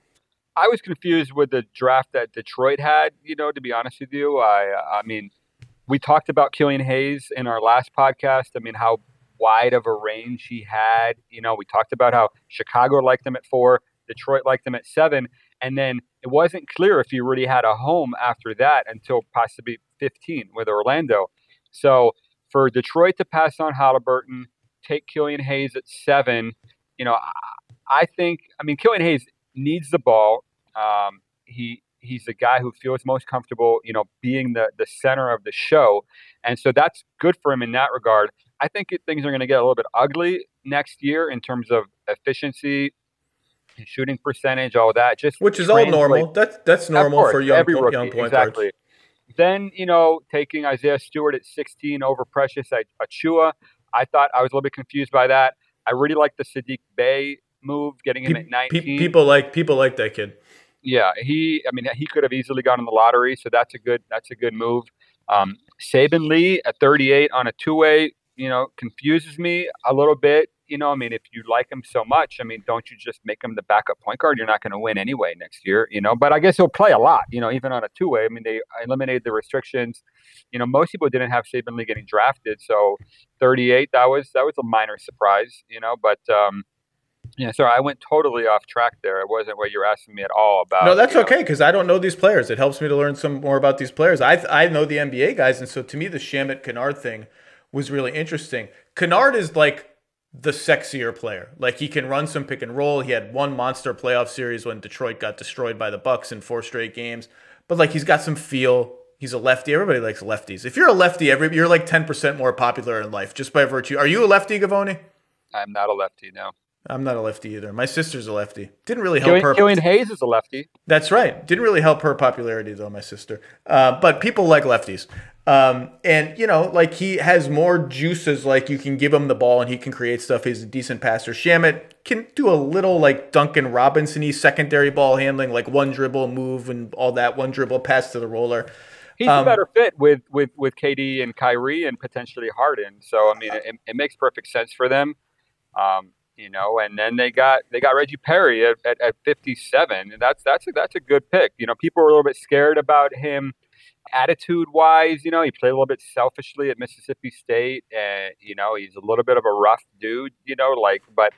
I was confused with the draft that Detroit had, you know, to be honest with you. I I mean, we talked about Killian Hayes in our last podcast. I mean, how wide of a range he had. You know, we talked about how Chicago liked him at four, Detroit liked him at seven, and then it wasn't clear if he really had a home after that until possibly fifteen with Orlando. So for Detroit to pass on Halliburton, take Killian Hayes at seven, you know, I think, I mean, Killian Hayes needs the ball. Um, he he's the guy who feels most comfortable, you know, being the, the center of the show. And so that's good for him in that regard. I think it, things are going to get a little bit ugly next year in terms of efficiency, shooting percentage, all that. Just Which is all normal. That's that's normal course, for young, every rookie, young point exactly. guards. Then, you know, taking Isaiah Stewart at sixteen over Precious Achiuwa, I thought I was a little bit confused by that. I really like the Sadiq Bey move, getting him Pe- at nineteen. People like people like that kid. Yeah, he. I mean, he could have easily gone in the lottery, so that's a good. That's a good move. Um, Saben Lee at thirty-eight on a two-way, you know, confuses me a little bit. You know, I mean, if you like him so much, I mean, don't you just make him the backup point guard? You're not going to win anyway next year, you know. But I guess he'll play a lot, you know, even on a two-way. I mean, they eliminated the restrictions. You know, most people didn't have Saben Lee getting drafted, so thirty-eight. That was that was a minor surprise, you know. But um, yeah, sorry, I went totally off track there. It wasn't what you're asking me at all about. No, that's you know. okay, because I don't know these players. It helps me to learn some more about these players. I I know the N B A guys, and so to me, the Shamet Kennard thing was really interesting. Kennard is like the sexier player. Like, he can run some pick and roll. He had one monster playoff series when Detroit got destroyed by the Bucks in four straight games. But like, he's got some feel. He's a lefty. Everybody likes lefties. If you're a lefty, every you're like ten percent more popular in life just by virtue. Are you a lefty, Gavoni? I'm not a lefty, no. I'm not a lefty either. My sister's a lefty. Didn't really help Killian, her. Killian Hayes is a lefty. That's right. Didn't really help her popularity, though, my sister. Uh, but people like lefties. Um, and, you know, like, he has more juices. Like, you can give him the ball and he can create stuff. He's a decent passer. Shamet can do a little, like, Duncan Robinson-y secondary ball handling, like one dribble move and all that, one dribble pass to the roller. He's um, a better fit with, with, with K D and Kyrie and potentially Harden. So, I mean, it, it makes perfect sense for them. Um, You know, and then they got they got Reggie Perry at, at, at fifty-seven, and that's that's a, that's a good pick. You know, people were a little bit scared about him, attitude wise. You know, he played a little bit selfishly at Mississippi State, and you know, he's a little bit of a rough dude. You know, like, but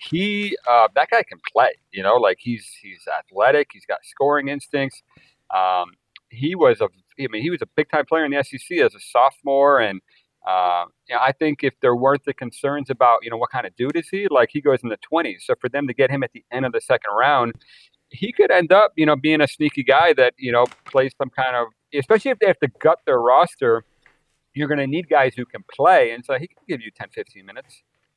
he uh, that guy can play. You know, like he's he's athletic, he's got scoring instincts. Um, he was a I mean, he was a big time player in the S E C as a sophomore, and Uh, you know, I think if there weren't the concerns about, you know, what kind of dude is he, like he goes in the twenties. So for them to get him at the end of the second round, he could end up, you know, being a sneaky guy that, you know, plays some kind of, especially if they have to gut their roster, you're going to need guys who can play. And so he can give you ten, fifteen minutes.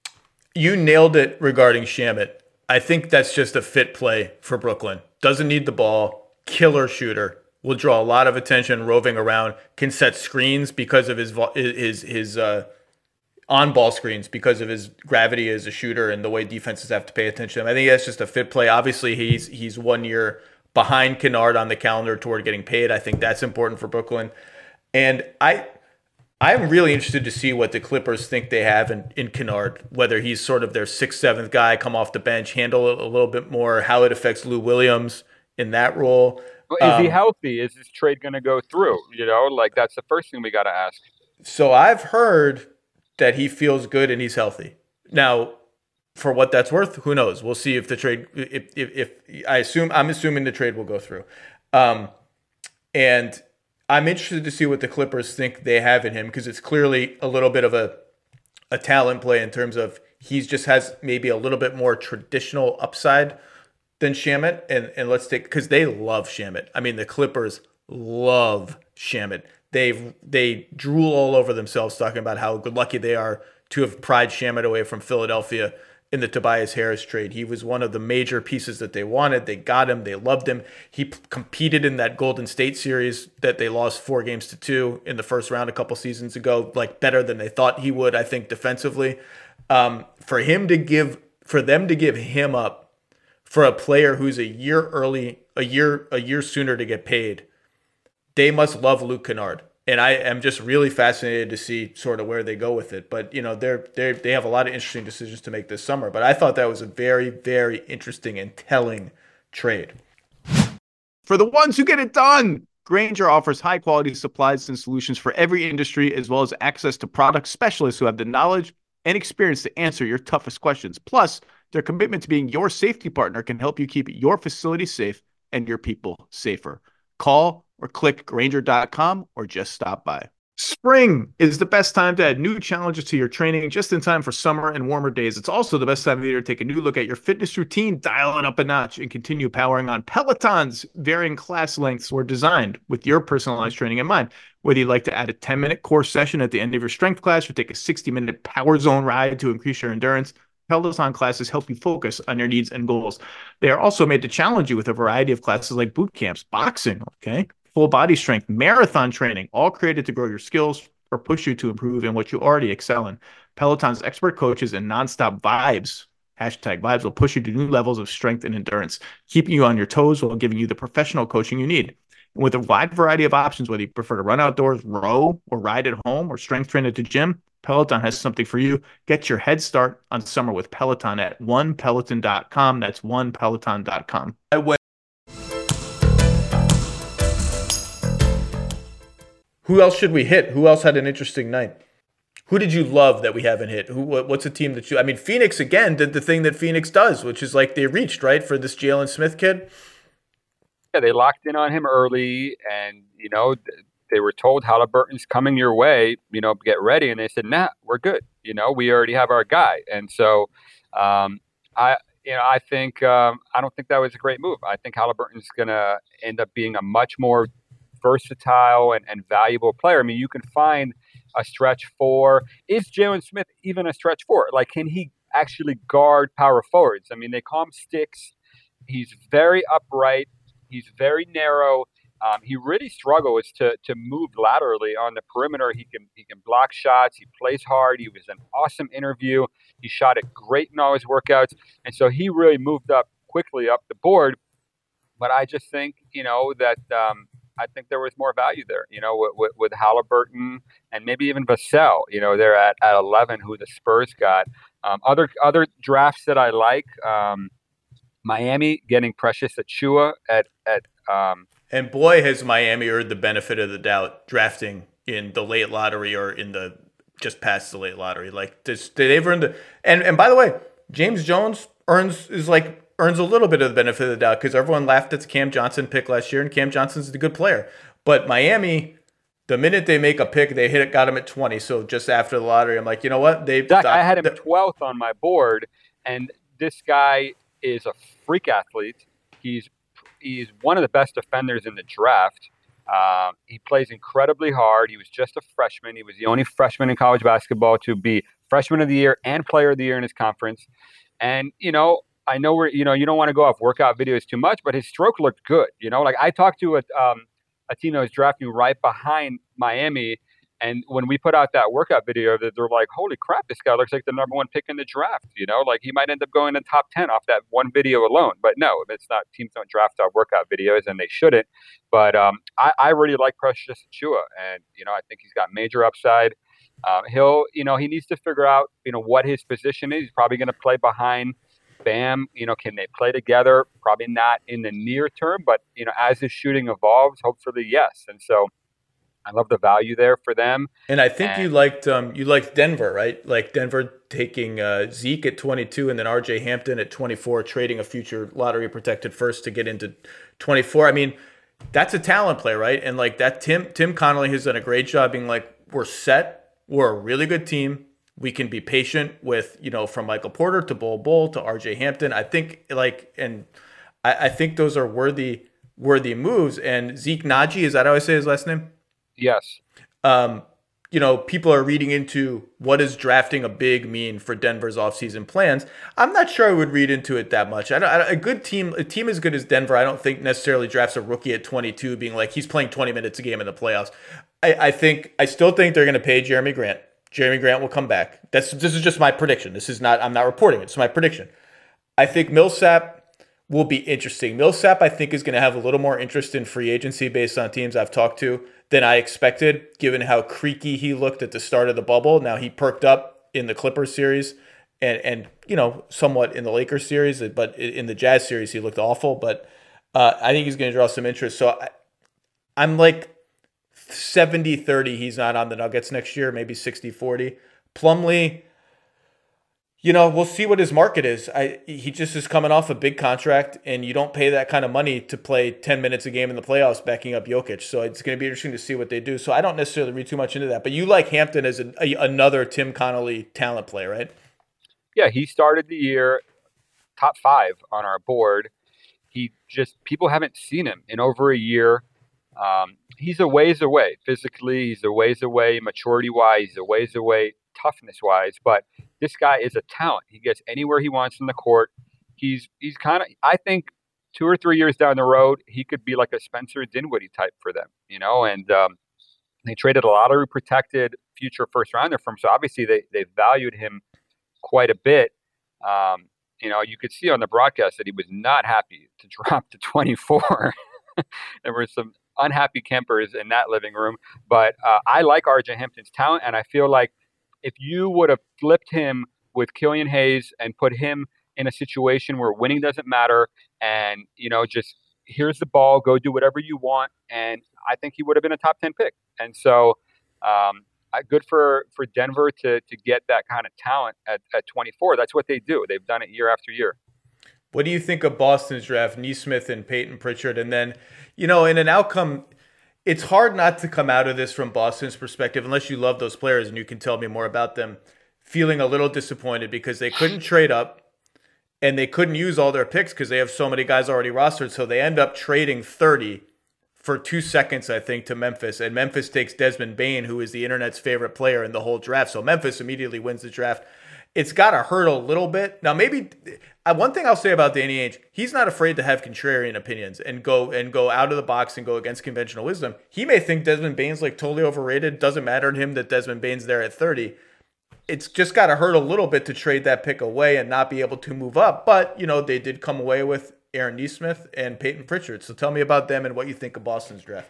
You nailed it regarding Shamet. I think that's just a fit play for Brooklyn. Doesn't need the ball, killer shooter, will draw a lot of attention, roving around, can set screens because of his his his uh, on-ball screens because of his gravity as a shooter and the way defenses have to pay attention to him. I think that's just a fit play. Obviously, he's he's one year behind Kennard on the calendar toward getting paid. I think that's important for Brooklyn. And I, I'm really interested to see what the Clippers think they have in, in Kennard, whether he's sort of their sixth, seventh guy, come off the bench, handle it a little bit more, how it affects Lou Williams in that role. Well, is um, he healthy? Is this trade going to go through? You know, like that's the first thing we got to ask. So I've heard that he feels good and he's healthy. Now, for what that's worth, who knows? We'll see if the trade, if, if, if I assume, I'm assuming the trade will go through. Um, and I'm interested to see what the Clippers think they have in him, because it's clearly a little bit of a, a talent play in terms of he's just has maybe a little bit more traditional upside than Shamet. And, and let's take, because they love Shamet. I mean, the Clippers love Shamet. They they drool all over themselves talking about how good lucky they are to have pried Shamet away from Philadelphia in the Tobias Harris trade. He was one of the major pieces that they wanted. They got him. They loved him. He p- competed in that Golden State series that they lost four games to two in the first round a couple seasons ago, like better than they thought he would, I think, defensively. Um, for him to give, for them to give him up for a player who's a year early, a year, a year sooner to get paid, they must love Luke Kennard. And I am just really fascinated to see sort of where they go with it. But, you know, they're, they're, they have a lot of interesting decisions to make this summer. But I thought that was a very, very interesting and telling trade. For the ones who get it done, Grainger offers high-quality supplies and solutions for every industry, as well as access to product specialists who have the knowledge and experience to answer your toughest questions. Plus, their commitment to being your safety partner can help you keep your facility safe and your people safer. Call or click Grainger dot com or just stop by. Spring is the best time to add new challenges to your training just in time for summer and warmer days. It's also the best time of year to take a new look at your fitness routine, dial it up a notch, and continue powering on. Peloton's varying class lengths were designed with your personalized training in mind. Whether you'd like to add a ten-minute core session at the end of your strength class or take a sixty-minute power zone ride to increase your endurance, Peloton classes help you focus on your needs and goals. They are also made to challenge you with a variety of classes like boot camps, boxing, okay, full body strength, marathon training, all created to grow your skills or push you to improve in what you already excel in. Peloton's expert coaches and nonstop vibes, hashtag vibes, will push you to new levels of strength and endurance, keeping you on your toes while giving you the professional coaching you need. And with a wide variety of options, whether you prefer to run outdoors, row, or ride at home, or strength train at the gym, Peloton has something for you. Get your head start on summer with Peloton at one peloton dot com. That's one peloton dot com. I went. Who else should we hit? Who else had an interesting night? Who did you love that we haven't hit? Who? What's a team that you... I mean, Phoenix, again, did the thing that Phoenix does, which is like they reached, right, for this Jalen Smith kid? Yeah, they locked in on him early, and, you know, they were told Halliburton's coming your way, you know, get ready. And they said, nah, we're good. You know, we already have our guy. And so um, I, you know, I think, um, I don't think that was a great move. I think Halliburton's going to end up being a much more versatile and, and valuable player. I mean, you can find a stretch four. Is Jalen Smith even a stretch four? Like, can he actually guard power forwards? I mean, they call him Sticks. He's very upright. He's very narrow. Um, he really struggles to to move laterally on the perimeter. He can he can block shots. He plays hard. He was an awesome interview. He shot it great in all his workouts, and so he really moved up quickly up the board. But I just think, you know, that um, I think there was more value there, you know, with, with, with Halliburton and maybe even Vassell. You know, they're at, at eleven, who the Spurs got. Um, other other drafts that I like, um, Miami getting Precious Achiuwa at at. Um, And boy, has Miami earned the benefit of the doubt drafting in the late lottery or in the just past the late lottery. Like, this, they've earned the and and by the way, James Jones earns is like earns a little bit of the benefit of the doubt because everyone laughed at the Cam Johnson pick last year, and Cam Johnson's a good player. But Miami, the minute they make a pick, they hit it, got him at twenty. So just after the lottery, I'm like, you know what? They Zach, I had him twelfth on my board, and this guy is a freak athlete. He's He's one of the best defenders in the draft. Um, he plays incredibly hard. He was just a freshman. He was the only freshman in college basketball to be freshman of the year and player of the year in his conference. And, you know, I know we're, you know, you don't want to go off workout videos too much, but his stroke looked good. You know, like I talked to a, um, a team that was drafting right behind Miami. And when we put out that workout video, that they're like, holy crap, this guy looks like the number one pick in the draft. You know, like he might end up going in the top ten off that one video alone. But no, it's not. Teams don't draft off workout videos, and they shouldn't. But um, I, I really like Precious Achiuwa. And, you know, I think he's got major upside. Um, he'll, you know, he needs to figure out, you know, what his position is. He's probably going to play behind Bam. You know, can they play together? Probably not in the near term. But, you know, as his shooting evolves, hopefully, yes. And so I love the value there for them. And I think and, you liked um, you liked Denver, right? Like Denver taking uh, Zeke at twenty-two and then R J Hampton at twenty-four, trading a future lottery protected first to get into twenty-four. I mean, that's a talent play, right? And like that, Tim Tim Connolly has done a great job being like, we're set. We're a really good team. We can be patient with, you know, from Michael Porter to Bol Bol to R J Hampton. I think like, and I, I think those are worthy worthy moves. And Zeke Naji, is that how I say his last name? Yes. Um, you know, people are reading into what does drafting a big mean for Denver's offseason plans. I'm not sure I would read into it that much. I don't, I don't, a good team, a team as good as Denver, I don't think necessarily drafts a rookie at twenty-two being like he's playing twenty minutes a game in the playoffs. I, I think, I still think they're going to pay Jeremy Grant. Jeremy Grant will come back. That's this is just my prediction. This is not, I'm not reporting it. It's my prediction. I think Millsap will be interesting. Millsap, I think, is going to have a little more interest in free agency based on teams I've talked to than I expected, given how creaky he looked at the start of the bubble. Now he perked up in the Clippers series and, and you know, somewhat in the Lakers series, but in the Jazz series, he looked awful. But uh, I think he's going to draw some interest. So I, I'm like seventy thirty. He's not on the Nuggets next year, maybe sixty forty. Plumlee, you know, we'll see what his market is. I he just is coming off a big contract, and you don't pay that kind of money to play ten minutes a game in the playoffs backing up Jokic. So it's going to be interesting to see what they do. So I don't necessarily read too much into that. But you like Hampton as a, a, another Tim Connolly talent play, right? Yeah, he started the year top five on our board. He just, people haven't seen him in over a year. Um, he's a ways away physically. He's a ways away maturity-wise. He's a ways away toughness-wise. But this guy is a talent. He gets anywhere he wants in the court. He's he's kind of, I think, two or three years down the road, he could be like a Spencer Dinwiddie type for them, you know. And um, they traded a lottery-protected future first-rounder from him. So obviously they they valued him quite a bit. Um, you know, you could see on the broadcast that he was not happy to drop to twenty-four. There were some unhappy campers in that living room. But uh, I like R J Hampton's talent, and I feel like if you would have flipped him with Killian Hayes and put him in a situation where winning doesn't matter and, you know, just here's the ball, go do whatever you want, and I think he would have been a top ten pick. And so um, good for, for Denver to to get that kind of talent at, at twenty-four. That's what they do. They've done it year after year. What do you think of Boston's draft, Nesmith and Peyton Pritchard? And then, you know, in an outcome, it's hard not to come out of this from Boston's perspective, unless you love those players and you can tell me more about them, feeling a little disappointed because they couldn't trade up and they couldn't use all their picks because they have so many guys already rostered. So they end up trading thirty for two seconds, I think, to Memphis. And Memphis takes Desmond Bane, who is the internet's favorite player in the whole draft. So Memphis immediately wins the draft. It's got to hurt a little bit. Now, maybe uh, one thing I'll say about Danny Ainge, he's not afraid to have contrarian opinions and go and go out of the box and go against conventional wisdom. He may think Desmond Bane's like totally overrated. Doesn't matter to him that Desmond Bane's there at thirty. It's just got to hurt a little bit to trade that pick away and not be able to move up. But, you know, they did come away with Aaron Nesmith and Peyton Pritchard. So tell me about them and what you think of Boston's draft.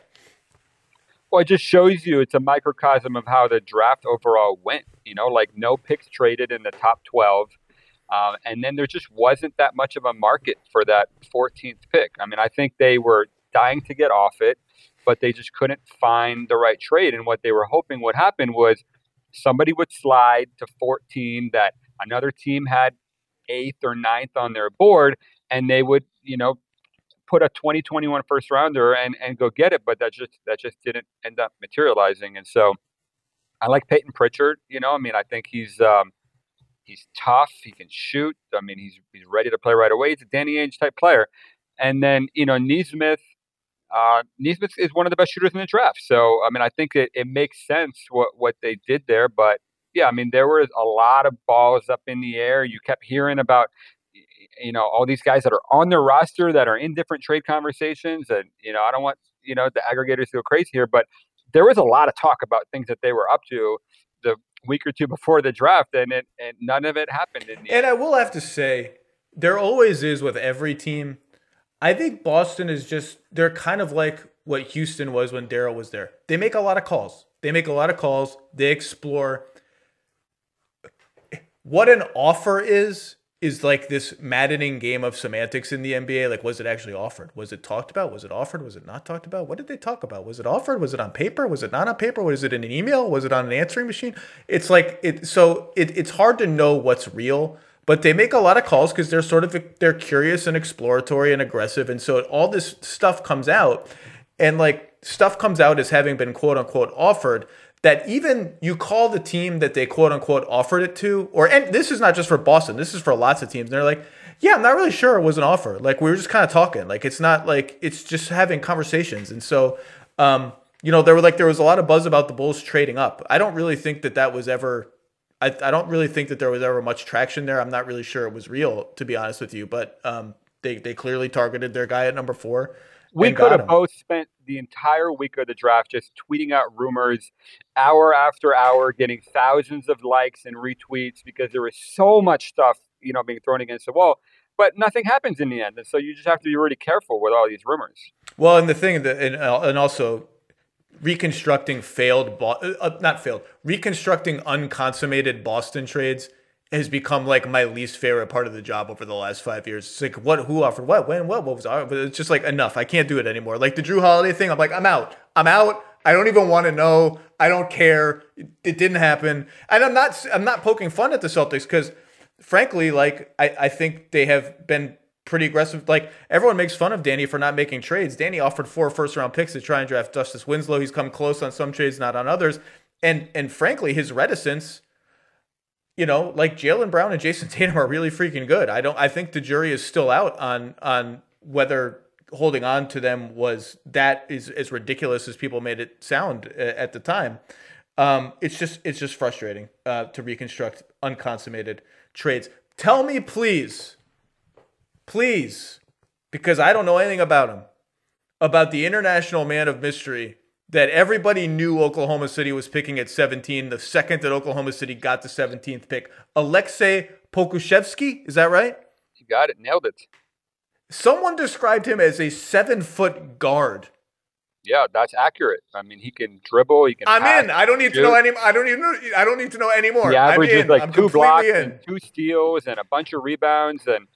Well, it just shows you it's a microcosm of how the draft overall went. You know, like no picks traded in the top twelve. Um, and then there just wasn't that much of a market for that fourteenth pick. I mean, I think they were dying to get off it, but they just couldn't find the right trade. And what they were hoping would happen was somebody would slide to fourteen that another team had eighth or ninth on their board, and they would, you know, put a twenty twenty-one first rounder and, and go get it. But that just that just didn't end up materializing. And so I like Peyton Pritchard. You know, I mean, I think he's um, he's tough. He can shoot. I mean, he's he's ready to play right away. He's a Danny Ainge type player. And then, you know, Nesmith, uh, Nesmith is one of the best shooters in the draft. So, I mean, I think it, it makes sense what, what they did there. But, yeah, I mean, there was a lot of balls up in the air. You kept hearing about you know, all these guys that are on their roster that are in different trade conversations. And, you know, I don't want, you know, the aggregators to go crazy here, but there was a lot of talk about things that they were up to the week or two before the draft, and it, and none of it happened. In the and end. I will have to say, there always is with every team. I think Boston is just, they're kind of like what Houston was when Daryl was there. They make a lot of calls. They make a lot of calls. They explore. What an offer is, is like this maddening game of semantics in the N B A. Like, was it actually offered? Was it talked about? Was it offered? Was it not talked about? What did they talk about? Was it offered? Was it on paper? Was it not on paper? Was it in an email? Was it on an answering machine? It's like, it. so it, it's hard to know what's real, but they make a lot of calls because they're sort of, they're curious and exploratory and aggressive. And so all this stuff comes out, and like stuff comes out as having been quote unquote offered, that even you call the team that they quote unquote offered it to, or, and this is not just for Boston, this is for lots of teams. And they're like, yeah, I'm not really sure it was an offer. Like, we were just kind of talking. Like, it's not like, it's just having conversations. And so, um, you know, there were like, there was a lot of buzz about the Bulls trading up. I don't really think that that was ever, I, I don't really think that there was ever much traction there. I'm not really sure it was real, to be honest with you, but um, they, they clearly targeted their guy at number four. We could have both spent the entire week of the draft just tweeting out rumors hour after hour, getting thousands of likes and retweets because there was so much stuff, you know, being thrown against the wall, but nothing happens in the end. And so you just have to be really careful with all these rumors. Well, and the thing that, and, and also reconstructing failed, uh, not failed, reconstructing unconsummated Boston trades has become like my least favorite part of the job over the last five years. It's like, what, who offered what, when, what, what was our, but it's just like, enough. I can't do it anymore. Like the Drew Holiday thing, I'm like, I'm out. I'm out. I don't even want to know. I don't care. It didn't happen. And I'm not, I'm not poking fun at the Celtics because frankly, like, I, I think they have been pretty aggressive. Like, everyone makes fun of Danny for not making trades. Danny offered four first round picks to try and draft Justice Winslow. He's come close on some trades, not on others. And, and frankly, his reticence, you know, like Jaylen Brown and Jason Tatum are really freaking good. I don't. I think the jury is still out on on whether holding on to them was that is as ridiculous as people made it sound at the time. Um, it's just it's just frustrating uh, to reconstruct unconsummated trades. Tell me, please, please, because I don't know anything about him, about the international man of mystery that everybody knew Oklahoma City was picking at seventeen the second that Oklahoma City got the seventeenth pick. Aleksej Pokusevski, is that right? You got it. Nailed it. Someone described him as a seven-foot guard. Yeah, that's accurate. I mean, he can dribble. He can. I'm pass, in. I don't need shoot. to know any. I don't even. Know, I don't need to know anymore. He averages I'm like I'm two blocks in. and two steals and a bunch of rebounds. And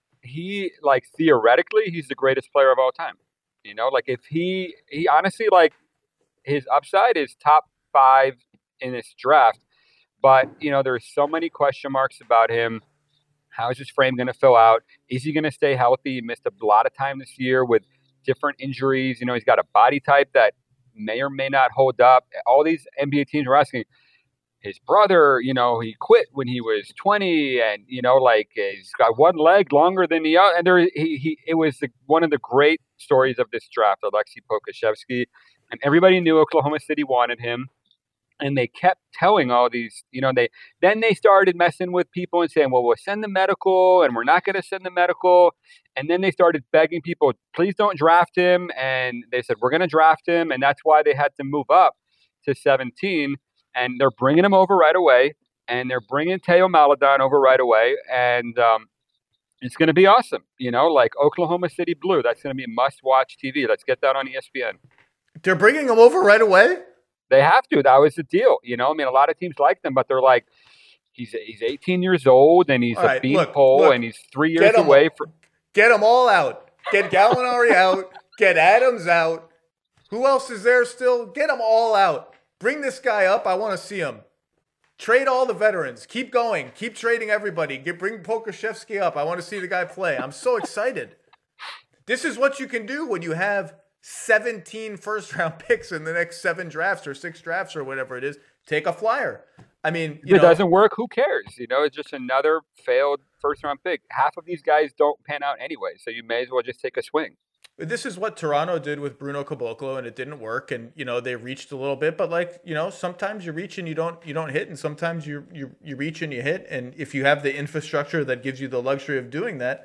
he, like, theoretically, he's the greatest player of all time. You know, like if he, he honestly, like, his upside is top five in this draft. But, you know, there's so many question marks about him. How is his frame going to fill out? Is he going to stay healthy? He missed a lot of time this year with different injuries. You know, he's got a body type that may or may not hold up. All these N B A teams are asking. His brother, you know, he quit when he was twenty, and you know, like he's got one leg longer than the other. And there, he, he, it was the, one of the great stories of this draft, Aleksej Pokusevski, and everybody knew Oklahoma City wanted him. And they kept telling all these, you know, they then they started messing with people and saying, well, we'll send the medical and we're not going to send the medical. And then they started begging people, please don't draft him. And they said, we're going to draft him. And that's why they had to move up to seventeen. And they're bringing him over right away. And they're bringing Theo Maledon over right away. And um, it's going to be awesome. You know, like Oklahoma City Blue. That's going to be must-watch T V. Let's get that on E S P N. They're bringing him over right away? They have to. That was the deal. You know, I mean, a lot of teams like them, but they're like, he's he's eighteen years old and he's all a right, beanpole and he's three years away from. Get them all out. Get Gallinari out. Get Adams out. Who else is there still? Get them all out. Bring this guy up. I want to see him. Trade all the veterans. Keep going. Keep trading everybody. Get bring Pokusevski up. I want to see the guy play. I'm so excited. This is what you can do when you have seventeen first round picks in the next seven drafts or six drafts or whatever it is. Take a flyer. I mean, you if it know, doesn't work, who cares? You know, it's just another failed first round pick. Half of these guys don't pan out anyway, so you may as well just take a swing. This is what Toronto did with Bruno Caboclo, and it didn't work. And you know, they reached a little bit, but like you know, sometimes you reach and you don't you don't hit, and sometimes you you you reach and you hit. And if you have the infrastructure that gives you the luxury of doing that,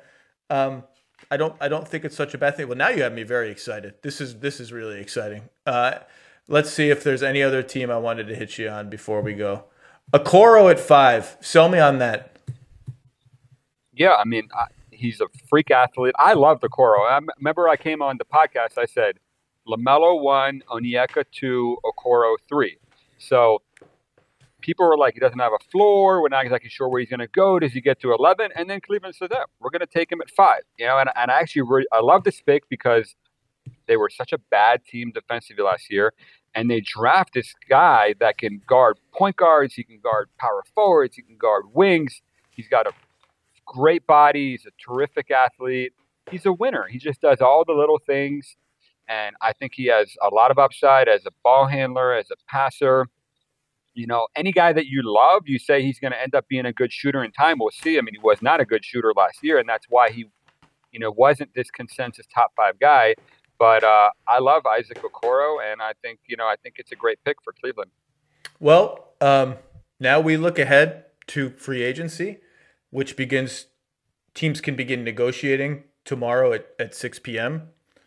Um, I don't I don't think it's such a bad thing. Well, now you have me very excited. This is this is really exciting. Uh, let's see if there's any other team I wanted to hit you on before we go. Okoro at five. Sell me on that. Yeah, I mean, I, he's a freak athlete. I love Okoro. I m- remember I came on the podcast, I said, LaMelo one, Onyeka two, Okoro three. So people were like, he doesn't have a floor. We're not exactly sure where he's going to go. Does he get to eleven? And then Cleveland said, yeah, we're going to take him at five. You know, and, and I actually really, I love this pick because they were such a bad team defensively last year. And they draft this guy that can guard point guards. He can guard power forwards. He can guard wings. He's got a great body. He's a terrific athlete. He's a winner. He just does all the little things. And I think he has a lot of upside as a ball handler, as a passer. You know, any guy that you love, you say he's going to end up being a good shooter in time. We'll see. I mean, he was not a good shooter last year, and that's why he, you know, wasn't this consensus top five guy. But uh, I love Isaac Okoro, and I think, you know, I think it's a great pick for Cleveland. Well, um, now we look ahead to free agency, which begins, teams can begin negotiating tomorrow at, at six p.m.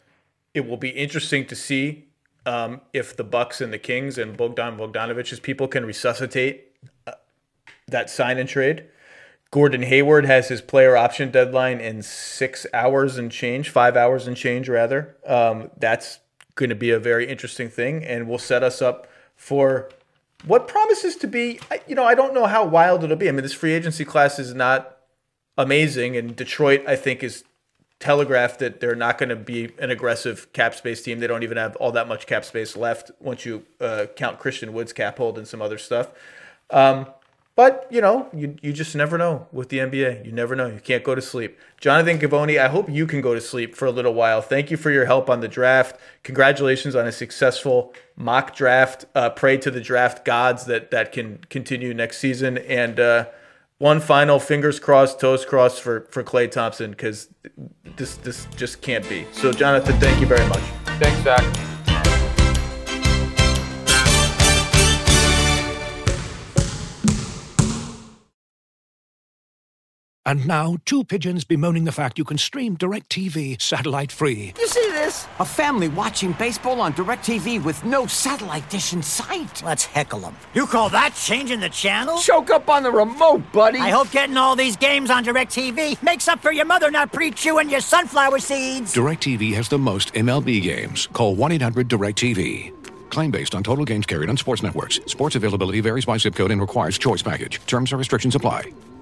It will be interesting to see um, if the Bucks and the Kings and Bogdan Bogdanovich's people can resuscitate uh, that sign and trade. Gordon Hayward has his player option deadline in six hours and change, five hours and change, rather. Um, that's going to be a very interesting thing, and will set us up for what promises to be, you know, I don't know how wild it'll be. I mean, this free agency class is not amazing, and Detroit, I think, is telegraphed that they're not going to be an aggressive cap space team. They don't even have all that much cap space left once you uh, count Christian Wood's cap hold and some other stuff. Um, But, you know, you you just never know with the N B A. You never know. You can't go to sleep. Jonathan Givony, I hope you can go to sleep for a little while. Thank you for your help on the draft. Congratulations on a successful mock draft. Uh, pray to the draft gods that that can continue next season. And uh, one final fingers crossed, toes crossed for, for Klay Thompson, because this, this just can't be. So, Jonathan, thank you very much. Thanks, Zach. And now, two pigeons bemoaning the fact you can stream DirecTV satellite-free. You see this? A family watching baseball on DirecTV with no satellite dish in sight. Let's heckle them. You call that changing the channel? Choke up on the remote, buddy. I hope getting all these games on DirecTV makes up for your mother not pre-chewing your sunflower seeds. DirecTV has the most M L B games. Call one eight hundred direct T V. Claim based on total games carried on sports networks. Sports availability varies by zip code and requires choice package. Terms and restrictions apply.